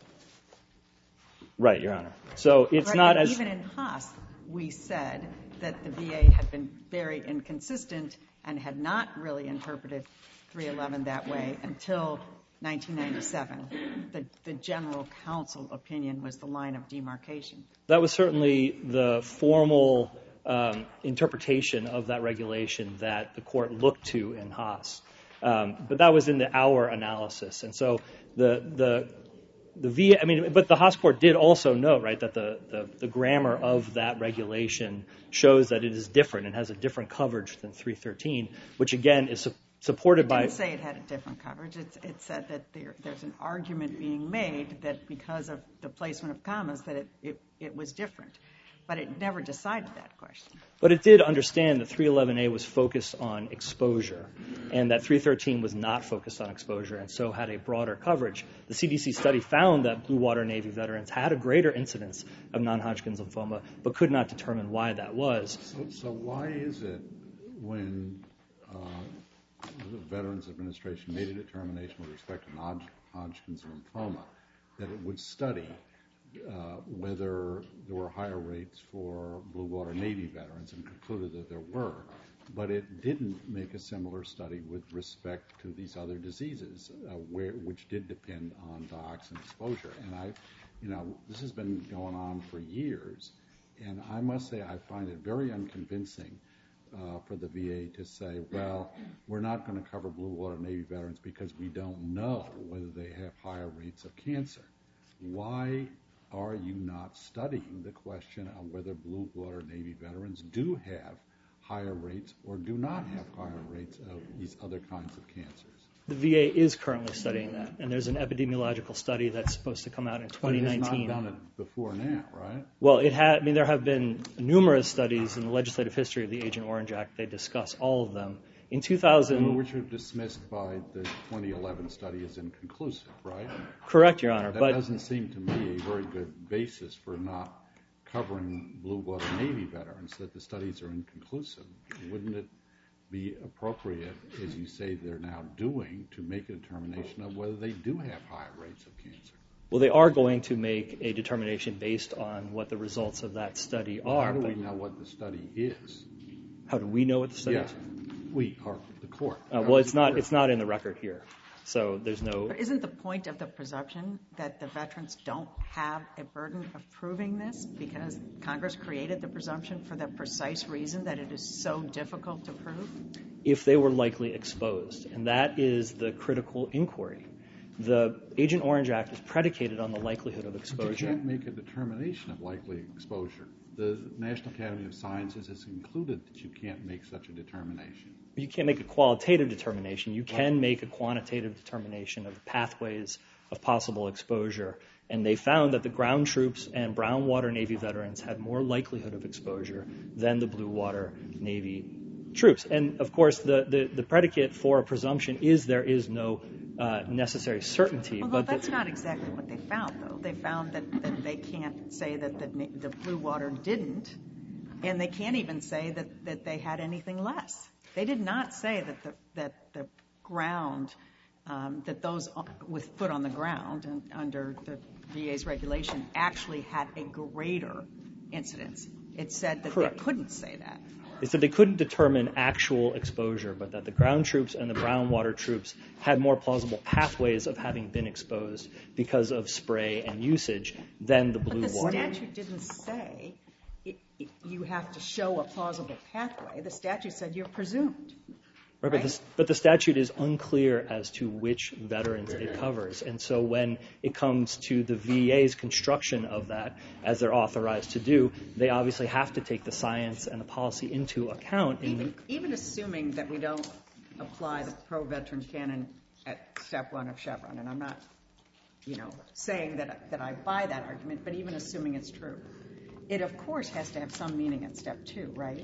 Right, Your Honor. So it's right, not and as... Even in Haas, we said that the V A had been very inconsistent and had not really interpreted three eleven that way until nineteen ninety-seven. The, the General Counsel opinion was the line of demarcation. That was certainly the formal um, interpretation of that regulation that the court looked to in Haas. Um, but that was in the our analysis. And so the the the V A, I mean, but the Haas court did also note, right, that the, the, the grammar of that regulation shows that it is different and has a different coverage than three thirteen, which again is su- supported by... It didn't say it had a different coverage. It, it said that there, there's an argument being made that because of the placement of commas that it, it, it was different. But it never decided that question. But it did understand that three eleven A was focused on exposure and that three thirteen was not focused on exposure and so had a broader coverage. The C D C study found that Blue Water Navy veterans had a greater incidence of non-Hodgkin's lymphoma but could not determine why that was. So, so why is it when uh, the Veterans Administration made a determination with respect to non-Hodgkin's lymphoma that it would study Uh, whether there were higher rates for Blue Water Navy veterans and concluded that there were, but it didn't make a similar study with respect to these other diseases, uh, where, which did depend on dioxin exposure. And I, you know, this has been going on for years, and I must say I find it very unconvincing uh, for the V A to say, well, we're not going to cover Blue Water Navy veterans because we don't know whether they have higher rates of cancer. Why are you not studying the question of whether Blue Water Navy veterans do have higher rates or do not have higher rates of these other kinds of cancers? The V A is currently studying that, and there's an epidemiological study that's supposed to come out in twenty nineteen. But it has not done it before now, right? Well, it had. I mean, there have been numerous studies in the legislative history of the Agent Orange Act. They discuss all of them. In two thousand... Which were dismissed by the twenty eleven study as inconclusive, right? Correct, Your Honor. That but doesn't seem to me a very good basis for not covering Blue Water Navy veterans, that the studies are inconclusive. Wouldn't it be appropriate, as you say they're now doing, to make a determination of whether they do have high rates of cancer? Well, they are going to make a determination based on what the results of that study well, are. How do we know what the study is? How do we know what the study yeah. is? We are the court. Uh, well, it's not. It's not in the record here, so there's no. But isn't the point of the presumption that the veterans don't have a burden of proving this because Congress created the presumption for the precise reason that it is so difficult to prove? If they were likely exposed, and that is the critical inquiry. The Agent Orange Act is predicated on the likelihood of exposure. But you can't make a determination of likely exposure. The National Academy of Sciences has concluded that you can't make such a determination. You can't make a qualitative determination. You can make a quantitative determination of the pathways of possible exposure. And they found that the ground troops and brown water Navy veterans had more likelihood of exposure than the blue water Navy troops. And, of course, the, the, the predicate for a presumption is there is no uh, necessary certainty. Although but that's the, not exactly what they found, though. They found that, that they can't say that the, the blue water didn't, and they can't even say that, that they had anything less. They did not say that the, that the ground, um, that those with foot on the ground and under the V A's regulation actually had a greater incidence. It said that Correct. They couldn't say that. They said they couldn't determine actual exposure, but that the ground troops and the brown water troops had more plausible pathways of having been exposed because of spray and usage than the blue but the water. The statute didn't say it, it, you have to show a plausible pathway. The statute said you're presumed. Right, Right? But, the, but the statute is unclear as to which veterans it covers. And so when it comes to the V A's construction of that, as they're authorized to do, they obviously have to take the science and the policy into account. In Even, even assuming that we don't apply the pro-veteran canon at step one of Chevron, and I'm not, you know, saying that, that I buy that argument, but even assuming it's true, it, of course, has to have some meaning at step two, right?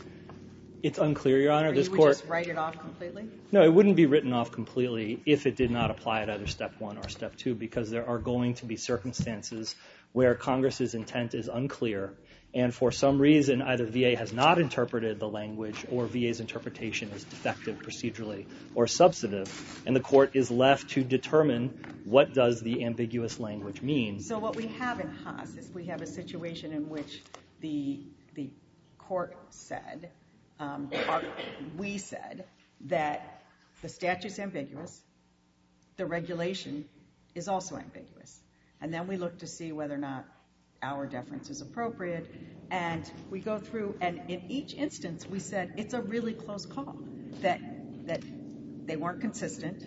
It's unclear, Your Honor. Or This you would court, just write it off completely? No, it wouldn't be written off completely if it did not apply at either step one or step two, because there are going to be circumstances where Congress's intent is unclear, and for some reason either V A has not interpreted the language or V A's interpretation is defective procedurally or substantive, and the court is left to determine what does the ambiguous language mean. So what we have in Haas is we have a situation in which the the court said, um, our, we said, that the statute's ambiguous, the regulation is also ambiguous. And then we look to see whether or not our deference is appropriate, and we go through, and in each instance we said it's a really close call, that that they weren't consistent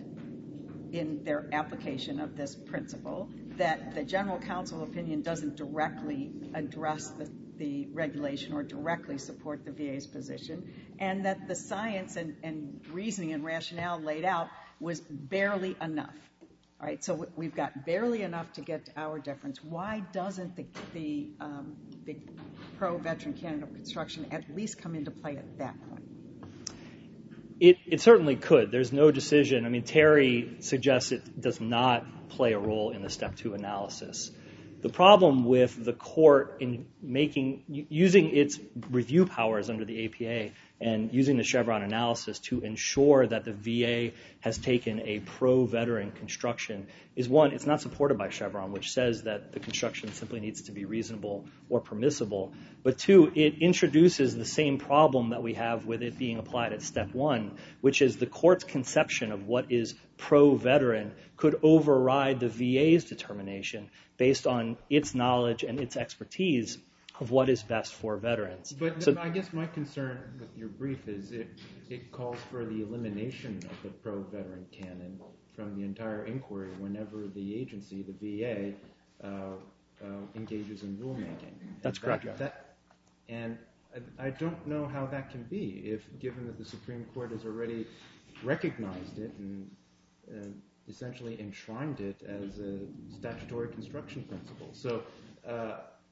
in their application of this principle, that the general counsel opinion doesn't directly address the, the regulation or directly support the V A's position, and that the science and, and reasoning and rationale laid out was barely enough. All right, so we've got barely enough to get to our deference. Why doesn't the, the, um, the pro-veteran canon of construction at least come into play at that point? It, it certainly could. There's no decision. I mean, Terry suggests it does not play a role in the step two analysis. The problem with the court in making, using its review powers under the A P A and using the Chevron analysis to ensure that the V A has taken a pro-veteran construction is, one, it's not supported by Chevron, which says that the construction simply needs to be reasonable or permissible. But two, it introduces the same problem that we have with it being applied at step one, which is the court's conception of what is pro-veteran could override the V A's determination based on its knowledge and its expertise of what is best for veterans. But so, I guess my concern with your brief is it, it calls for the elimination of the pro-veteran canon from the entire inquiry whenever the agency, the V A, uh, uh, engages in rulemaking. That's that, correct. That, and I, I don't know how that can be, if given that the Supreme Court has already recognized it and uh, essentially enshrined it as a statutory construction principle. So uh,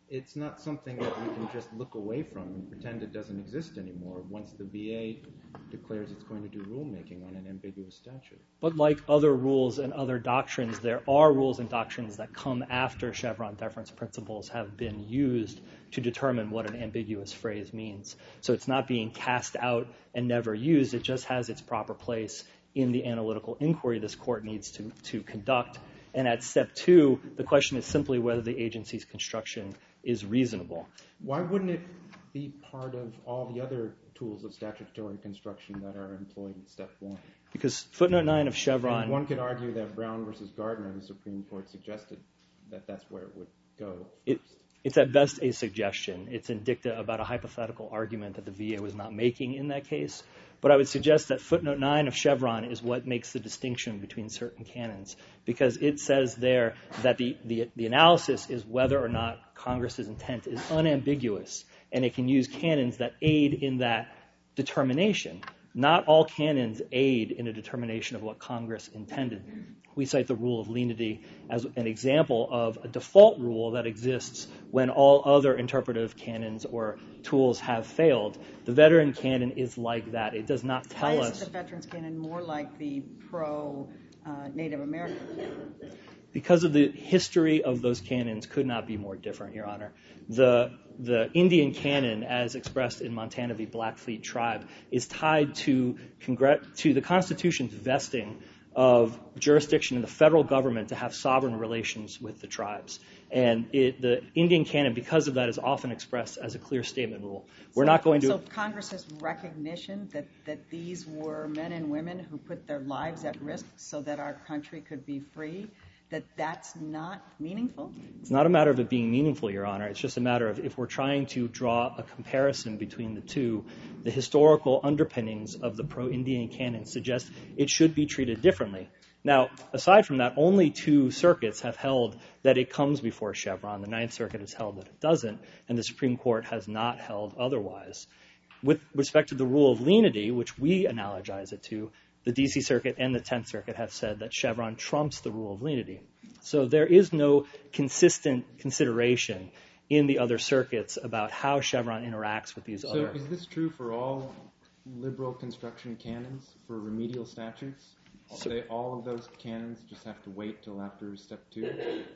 it's not something that we can just look away from and pretend it doesn't exist anymore once the V A declares it's going to do rulemaking on an ambiguous statute. But like other rules and other doctrines, there are rules and doctrines that come after Chevron deference principles have been used to determine what an ambiguous phrase means. So it's not being cast out and never used. It just has its proper place in the analytical inquiry this court needs to, to conduct. And at step two, the question is simply whether the agency's construction is reasonable. Why wouldn't it be part of all the other tools of statutory construction that are employed in step one? Because footnote nine of Chevron... And one could argue that Brown versus Gardner, the Supreme Court, suggested that that's where it would go. It, it's at best a suggestion. It's in dicta about a hypothetical argument that the V A was not making in that case. But I would suggest that footnote nine of Chevron is what makes the distinction between certain canons, because it says there that the, the, the analysis is whether or not Congress's intent is unambiguous, and it can use canons that aid in that determination. Not all canons aid in a determination of what Congress intended. We cite the rule of lenity as an example of a default rule that exists when all other interpretive canons or tools have failed. The veteran canon is like that. It does not tell Why us... is the veterans canon more like the pro-Native uh, American canon? Because of the history of those canons could not be more different, Your Honor. The, the Indian canon, as expressed in Montana v. Blackfeet Tribe, is tied to, congr- to the Constitution's vesting of jurisdiction in the federal government to have sovereign relations with the tribes. And it, the Indian canon, because of that, is often expressed as a clear statement rule. We're so, not going to... So Congress's recognition that, that these were men and women who put their lives at risk so that our country could be free, that that's not meaningful? It's not a matter of it being meaningful, Your Honor. It's just a matter of if we're trying to draw a comparison between the two, the historical underpinnings of the pro-Indian canon suggest it should be treated differently. Now, aside from that, only two circuits have held that it comes before Chevron. The Ninth Circuit has held that it doesn't, and the Supreme Court has not held otherwise. With respect to the rule of lenity, which we analogize it to, the D C Circuit and the Tenth Circuit have said that Chevron trumps the rule of lenity. So there is no consistent consideration in the other circuits about how Chevron interacts with these so other... So is this true for all liberal construction canons, for remedial statutes? So they, all of those canons just have to wait till after step two?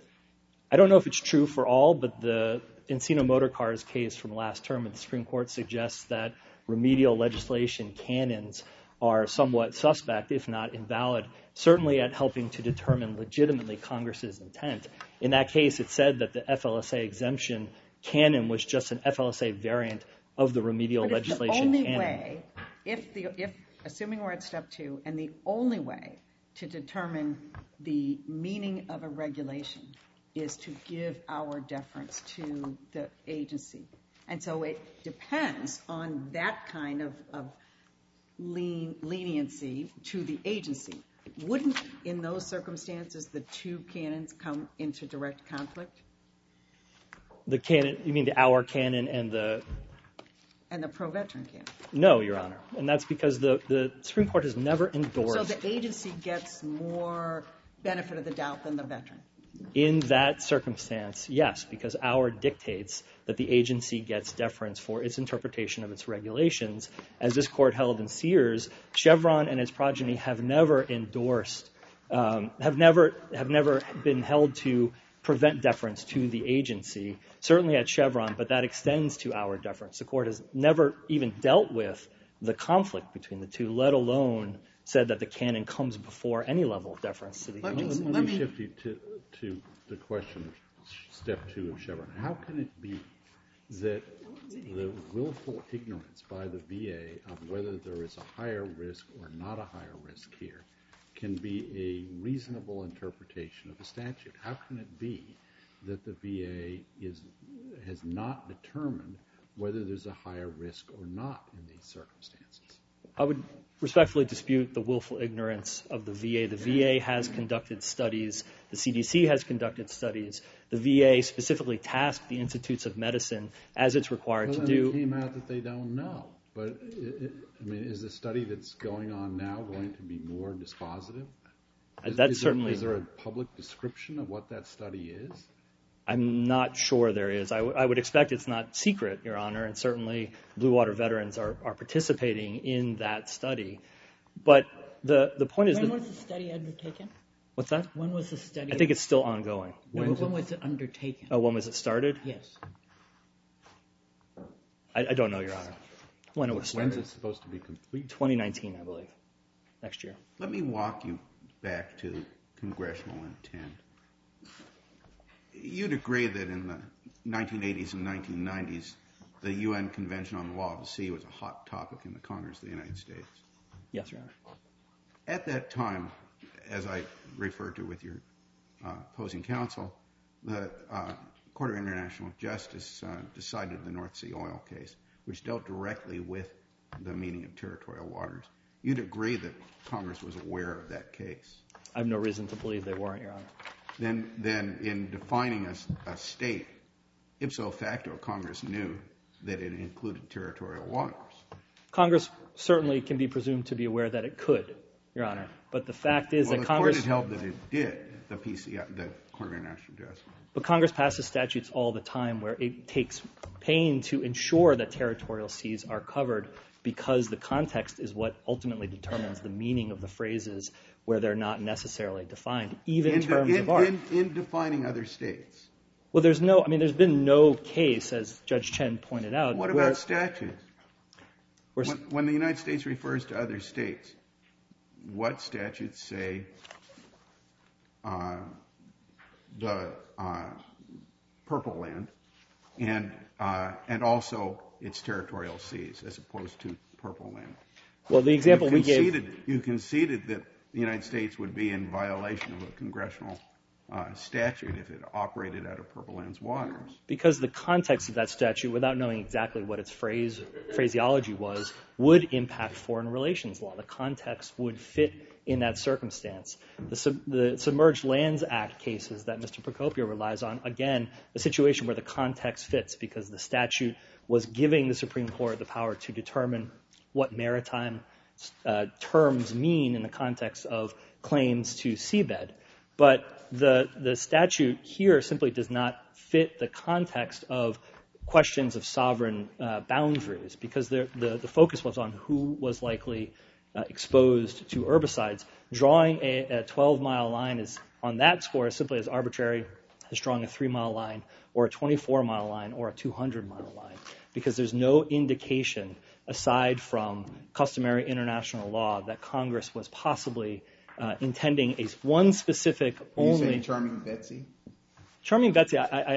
I don't know if it's true for all, but the Encino Motor Cars case from last term at the Supreme Court suggests that remedial legislation canons are somewhat suspect, if not invalid, certainly at helping to determine legitimately Congress's intent. In that case, it said that the F L S A exemption canon was just an F L S A variant of the remedial but legislation the only canon. Way, if the, if, assuming we're at step two, and the only way to determine the meaning of a regulation is to give our deference to the agency. And so it depends on that kind of, of Len- leniency to the agency. Wouldn't, in those circumstances, the two canons come into direct conflict? The canon, you mean the our canon and the... And the pro-veteran canon? No, Your Honor. And that's because the, the Supreme Court has never endorsed... So the agency gets more benefit of the doubt than the veteran? In that circumstance, yes, because our dictates that the agency gets deference for its interpretation of its regulations. As this court held in Sears, Chevron and its progeny have never endorsed, um, have never have never been held to prevent deference to the agency, certainly at Chevron, but that extends to our deference. The court has never even dealt with the conflict between the two, let alone said that the canon comes before any level of deference to the let agency. Me, let me shift you to, to the question of step two of Chevron. How can it be that the willful ignorance by the V A of whether there is a higher risk or not a higher risk here can be a reasonable interpretation of the statute? How can it be that the V A is has not determined whether there's a higher risk or not in these circumstances? I would respectfully dispute the willful ignorance of the V A. The V A has conducted studies. The C D C has conducted studies. The V A specifically tasked the Institutes of Medicine, as it's required well, to do. It came out that they don't know. But, it, I mean, is the study that's going on now going to be more dispositive? Is, That's is certainly... There, is there a public description of what that study is? I'm not sure there is. I, w- I would expect it's not secret, Your Honor, and certainly Blue Water veterans are, are participating in that study. But the, the point is when that... When was the study undertaken? What's that? When was the study? I think it's still ongoing. No, when, when was it undertaken? Oh, when was it started? Yes. I, I don't know, Your Honor, when it was started. When's it supposed to be complete? twenty nineteen, I believe, next year. Let me walk you back to congressional intent. You'd agree that in the nineteen eighties and nineteen nineties, the U N Convention on the Law of the Sea was a hot topic in the Congress of the United States. Yes, Your Honor. At that time, as I referred to with your uh, opposing counsel, the uh, Court of International Justice uh, decided the North Sea oil case, which dealt directly with the meaning of territorial waters. You'd agree that Congress was aware of that case. I have no reason to believe they weren't, Your Honor. Then, then in defining a, a state, ipso facto, Congress knew that it included territorial waters. Congress certainly can be presumed to be aware that it could, Your Honor. But the fact is well, that the Congress... Court had held that it did, the P C I, the Court of International Justice. But Congress passes statutes all the time where it takes pain to ensure that territorial seas are covered because the context is what ultimately determines the meaning of the phrases where they're not necessarily defined, even in, in terms in, of art. In, in defining other states. Well, there's no, I mean, there's been no case, as Judge Chen pointed out. What where, about statutes? When, when the United States refers to other states, what statutes say uh, the uh, Purple Land and uh, and also its territorial seas as opposed to Purple Land? Well, the example you we conceded, gave... You conceded that the United States would be in violation of a congressional uh, statute if it operated out of Purple Land's waters. Because the context of that statute, without knowing exactly what its phrase phraseology was, would impact foreign relations law. The context would fit in that circumstance. The, sub, the Submerged Lands Act cases that Mister Procopio relies on, again, a situation where the context fits because the statute was giving the Supreme Court the power to determine what maritime uh, terms mean in the context of claims to seabed. But the, the statute here simply does not fit the context of questions of sovereign uh, boundaries because the, the, the focus was on who was likely uh, exposed to herbicides. Drawing a twelve-mile line is, on that score is simply as arbitrary as drawing a three-mile line or a twenty-four-mile line or a two hundred-mile line because there's no indication aside from customary international law that Congress was possibly uh, intending a one specific only... Are you saying Charming Betsy? Charming Betsy I, I,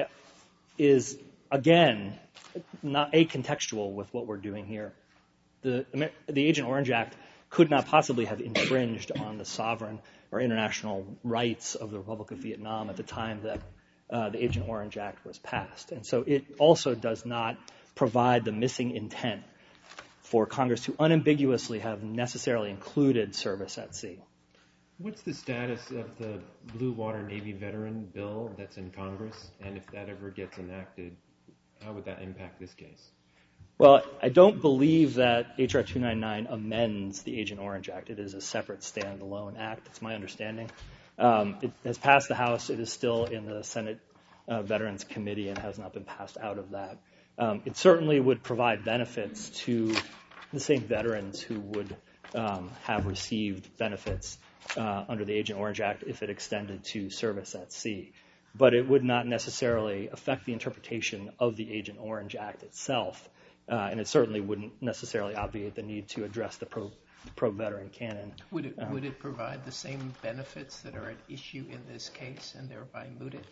is, again, not acontextual with what we're doing here. The, the Agent Orange Act could not possibly have infringed on the sovereign or international rights of the Republic of Vietnam at the time that uh, the Agent Orange Act was passed. And so it also does not provide the missing intent for Congress to unambiguously have necessarily included service at sea. What's the status of the Blue Water Navy Veteran Bill that's in Congress? And if that ever gets enacted, how would that impact this case? Well, I don't believe that H R two ninety-nine amends the Agent Orange Act. It is a separate standalone act. It's my understanding. Um, it has passed the House. It is still in the Senate uh, Veterans Committee and has not been passed out of that. Um, it certainly would provide benefits to the same veterans who would um, have received benefits uh, under the Agent Orange Act if it extended to service at sea. But it would not necessarily affect the interpretation of the Agent Orange Act itself. Uh, and it certainly wouldn't necessarily obviate the need to address the pro, pro-veteran canon. Would it, um, would it provide the same benefits that are at issue in this case and thereby moot it?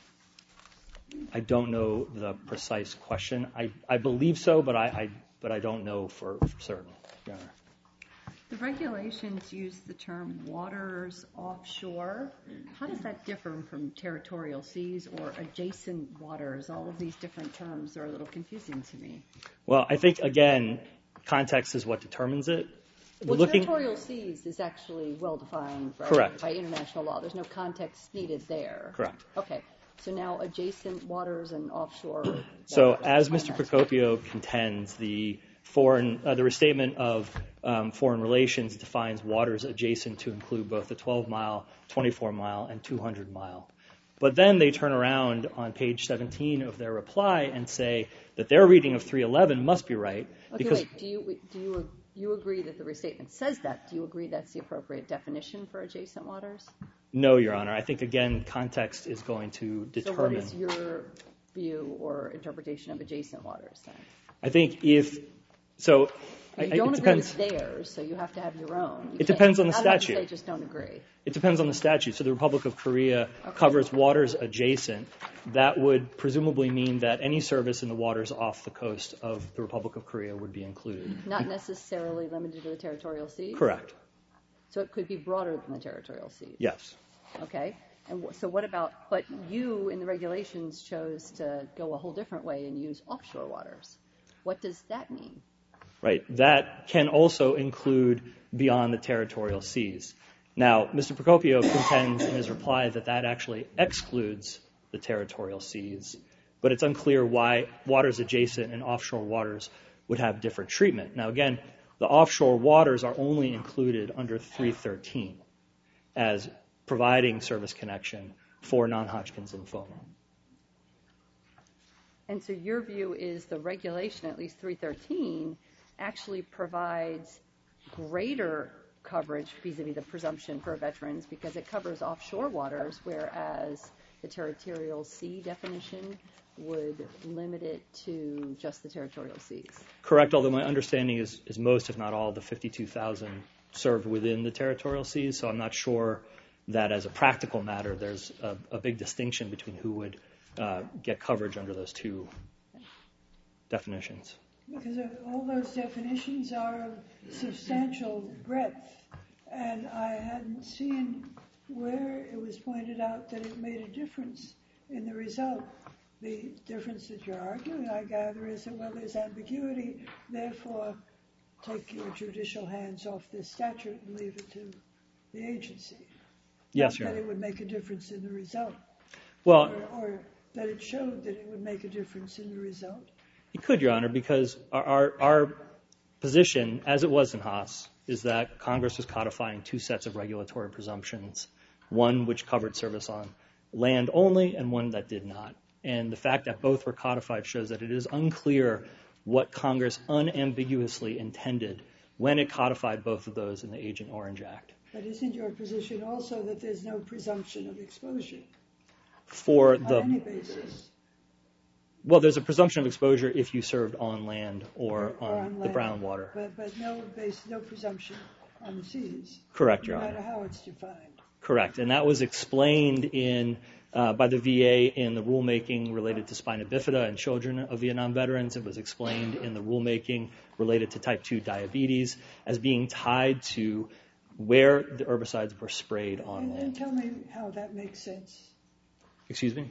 I don't know the precise question. I, I believe so, but I, I but I don't know for, for certain. Your Honor. The regulations use the term waters offshore. How does that differ from territorial seas or adjacent waters? All of these different terms are a little confusing to me. Well, I think, again, context is what determines it. Well, Looking, territorial seas is actually well-defined, right? Correct. By international law. There's no context needed there. Correct. Okay. So now adjacent waters and offshore waters. So as Mister Procopio contends, the foreign, uh, the restatement of um, foreign relations defines waters adjacent to include both the twelve-mile, twenty-four-mile, and two hundred-mile But then they turn around on page seventeen of their reply and say that their reading of three eleven must be right. Okay, because wait. Do you do you you agree that the restatement says that? Do you agree that's the appropriate definition for adjacent waters? No, Your Honor. I think, again, context is going to determine. So what is your view or interpretation of adjacent waters then? I think if so. You I, don't it agree depends. with theirs, so you have to have your own. You It depends on the I'm not statute. to say just don't agree. It depends on the statute. So the Republic of Korea Okay. covers waters adjacent. That would presumably mean that any service in the waters off the coast of the Republic of Korea would be included. Not necessarily limited to the territorial seas? Correct. So it could be broader than the territorial seas? Yes. Okay. And wh- so what about, but you in the regulations chose to go a whole different way and use offshore waters. What does that mean? Right. That can also include beyond the territorial seas. Now, Mister Procopio contends in his reply that that actually excludes the territorial seas, but it's unclear why waters adjacent and offshore waters would have different treatment. Now, again, the offshore waters are only included under three thirteen as providing service connection for non-Hodgkin's lymphoma. And so your view is the regulation, at least three thirteen, actually provides greater coverage vis-a-vis the presumption for veterans because it covers offshore waters, whereas the territorial sea definition would limit it to just the territorial seas. Correct, although my understanding is, is most, if not all, of the fifty-two thousand served within the territorial seas, so I'm not sure that as a practical matter there's a, a big distinction between who would uh, get coverage under those two definitions. Because all those definitions are of substantial breadth, and I hadn't seen where it was pointed out that it made a difference in the result. The difference that you're arguing, I gather, is that, well, there's ambiguity, therefore take your judicial hands off this statute and leave it to the agency. Yes, Not Your that Honor. it would make a difference in the result. Well, or, or that it showed that it would make a difference in the result. it could, Your Honor, because our, our, our position, as it was in Haas, is that Congress was codifying two sets of regulatory presumptions, one which covered service on land only and one that did not. And the fact that both were codified shows that it is unclear what Congress unambiguously intended when it codified both of those in the Agent Orange Act. But isn't your position also that there's no presumption of exposure For on the any basis? Well, there's a presumption of exposure if you served on land or, Or on, on the land. brown water. But, but no base, no presumption on the seas. Correct, Your no Honor. matter how it's defined. Correct, and that was explained in uh, by the V A in the rulemaking related to spina bifida and children of Vietnam veterans. It was explained in the rulemaking related to type two diabetes as being tied to where the herbicides were sprayed on And, and land. tell me how that makes sense. Excuse me?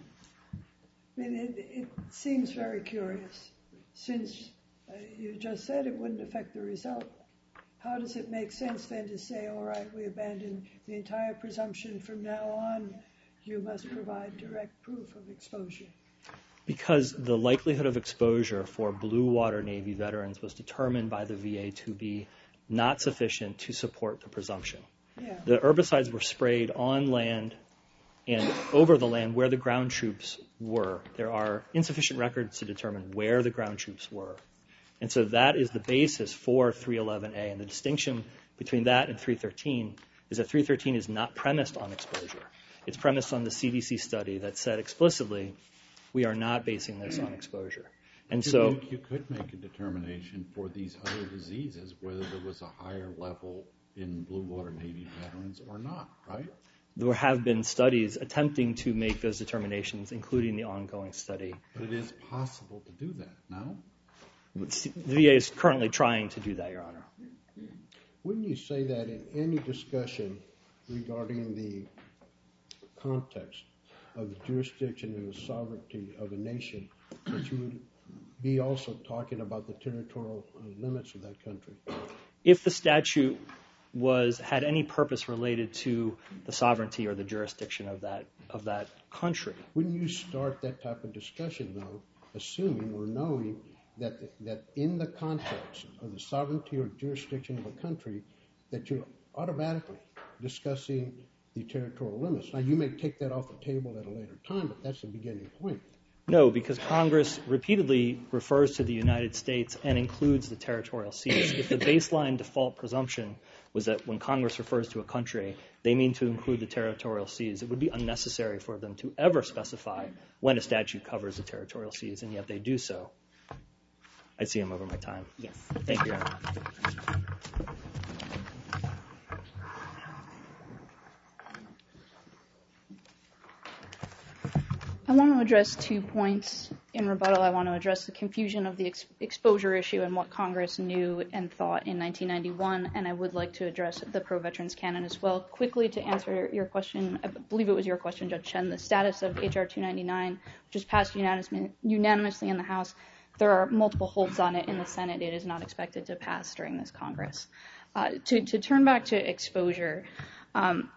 I mean, it, it seems very curious. Since uh, you just said it wouldn't affect the result, how does it make sense then to say, all right, we abandon the entire presumption from now on, you must provide direct proof of exposure? Because the likelihood of exposure for blue water Navy veterans was determined by the V A to be not sufficient to support the presumption. Yeah. The herbicides were sprayed on land and over the land where the ground troops were. There are insufficient records to determine where the ground troops were. And so that is the basis for three eleven A. And the distinction between that and three thirteen is that three thirteen is not premised on exposure. It's premised on the C D C study that said explicitly, we are not basing this on exposure. And so you, you could make a determination for these other diseases whether there was a higher level in blue water Navy veterans or not, right? there have been studies attempting to make those determinations, including the ongoing study. But it is possible to do that, no? The V A is currently trying to do that, Your Honor. Wouldn't you say that in any discussion regarding the context of the jurisdiction and the sovereignty of a nation, that you would be also talking about the territorial limits of that country? If the statute was had any purpose related to the sovereignty or the jurisdiction of that of that country. Wouldn't you start that type of discussion, though, assuming or knowing that that in the context of the sovereignty or jurisdiction of a country, that you're automatically discussing the territorial limits. Now, you may take that off the table at a later time, but that's the beginning point. No, because Congress repeatedly refers to the United States and includes the territorial seas. If the baseline default presumption was that when Congress refers to a country, they mean to include the territorial seas, it would be unnecessary for them to ever specify when a statute covers the territorial seas, and yet they do so. I see I'm over my time. Yes. Thank you. I want to address two points in rebuttal. I want to address the confusion of the ex- exposure issue and what Congress knew and thought in nineteen ninety-one, and I would like to address the pro-veterans canon as well. Quickly, to answer your question, I believe it was your question, Judge Chen, the status of H R two ninety-nine, which was passed unanimous- unanimously in the House. There are multiple holds on it in the Senate. It is not expected to pass during this Congress. Uh, to, to turn back to exposure, um,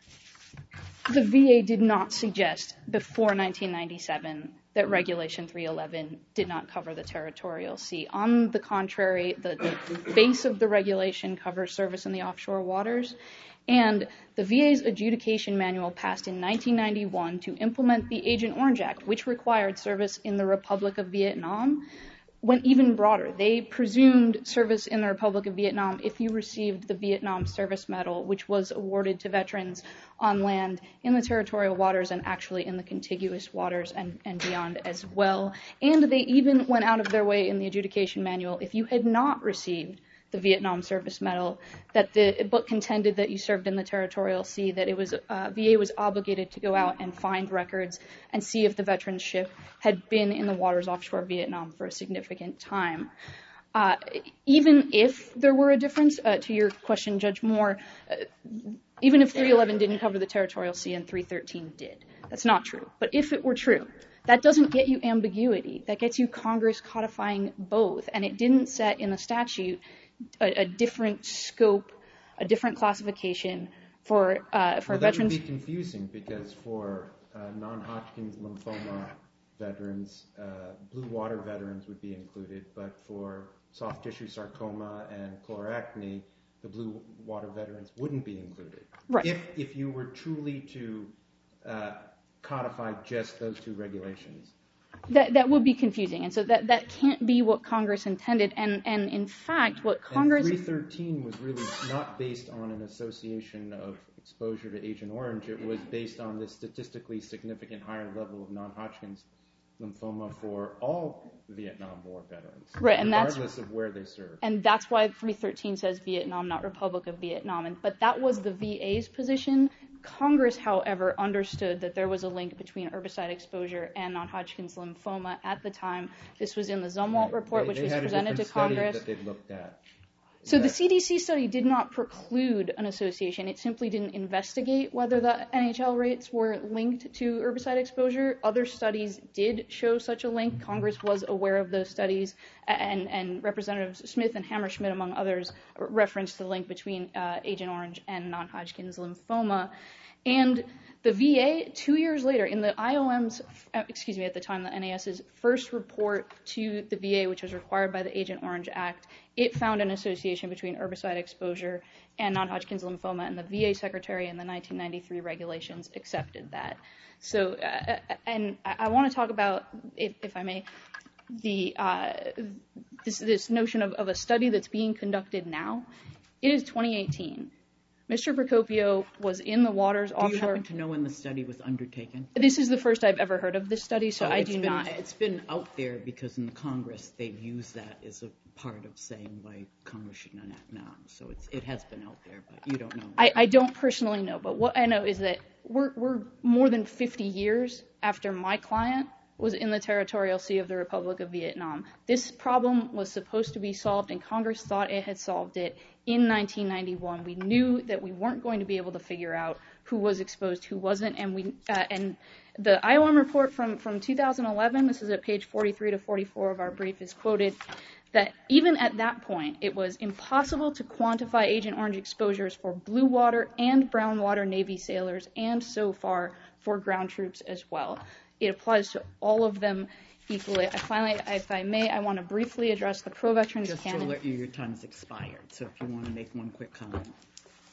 the V A did not suggest before nineteen ninety-seven that Regulation three eleven did not cover the territorial sea. On the contrary, the, the base of the regulation covers service in the offshore waters, and the V A's adjudication manual passed in nineteen ninety-one to implement the Agent Orange Act, which required service in the Republic of Vietnam, went even broader. They presumed service in the Republic of Vietnam if you received the Vietnam Service Medal, which was awarded to veterans on land in the territorial waters and actually in the contiguous waters and, and beyond as well. And they even went out of their way in the adjudication manual, if you had not received the Vietnam Service Medal, that the but contended that you served in the territorial sea, that it was uh, V A was obligated to go out and find records and see if the veteran's ship had been in the waters offshore Vietnam for a significant time. Uh, even if there were a difference, uh, to your question, Judge Moore, uh, even if three eleven didn't cover the territorial sea and three thirteen did, that's not true. But if it were true, that doesn't get you ambiguity. That gets you Congress codifying both, and it didn't set in the statute A, a different scope, a different classification for uh, for well, veterans. That would be confusing because for uh, non-Hodgkin's lymphoma veterans, uh, blue water veterans would be included, but for soft tissue sarcoma and chloracne, the blue water veterans wouldn't be included. Right. If if you were truly to uh, codify just those two regulations. That that would be confusing, and so that, that can't be what Congress intended. And, and in fact, what Congress and three thirteen was really not based on an association of exposure to Agent Orange. It was based on this statistically significant higher level of non-Hodgkin's lymphoma for all Vietnam War veterans, right, and regardless that's, of where they served. And that's why three thirteen says Vietnam, not Republic of Vietnam. And, but that was the V A's position. Congress, however, understood that there was a link between herbicide exposure and non-Hodgkin's lymphoma at the time. This was in the Zumwalt right. report, they, which they was had presented a to Congress. That they'd looked at. So the C D C study did not preclude an association. It simply didn't investigate whether the N H L rates were linked to herbicide exposure. Other studies did show such a link. Congress was aware of those studies, and, and Representatives Smith and Hammerschmidt, among others, referenced the link between uh, Agent Orange and non-Hodgkin's lymphoma. And the V A, two years later, in the I O M's, excuse me, at the time, the N A S's first report to the V A, which was required by the Agent Orange Act, it found an association between herbicide exposure and non-Hodgkin's lymphoma, and the V A secretary in the nineteen ninety-three regulations accepted that. So, uh, and I, I want to talk about, if, if I may, the uh, this, this notion of, of a study that's being conducted now. It is twenty eighteen. Mister Procopio was in the waters offshore. Do you happen to know when the study was undertaken? This is the first I've ever heard of this study, so oh, I do been, not. It's been out there because in the Congress they've used that as a part of saying why Congress should not act now. So it's, it has been out there, but you don't know. I, I don't personally know, but what I know is that we're, we're more than fifty years after my client was in the territorial sea of the Republic of Vietnam. This problem was supposed to be solved, and Congress thought it had solved it in nineteen ninety-one. We knew that we weren't going to be able to figure out who was exposed, who wasn't, and we uh, and the I O M report from, from two thousand eleven, this is at page forty-three to forty-four of our brief, is quoted that even at that point, it was impossible to quantify Agent Orange exposures for blue water and brown water Navy sailors, and so far for ground troops as well. It applies to all of them equally. I finally, if I may, I want to briefly address the pro-veterans Just canon. to alert you, your time has expired, so if you want to make one quick comment.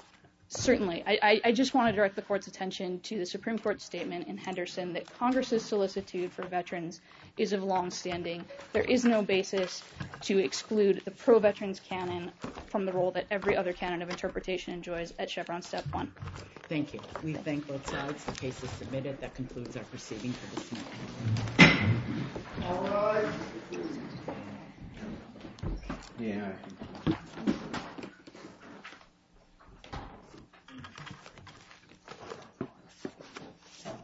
Certainly. I, I, I just want to direct the Court's attention to the Supreme Court's statement in Henderson that Congress's solicitude for veterans is of long-standing. There is no basis to exclude the pro-veterans canon from the role that every other canon of interpretation enjoys at Chevron Step one. Thank you. We thank both sides. The case is submitted. That concludes our proceeding for this morning. All right. Yeah.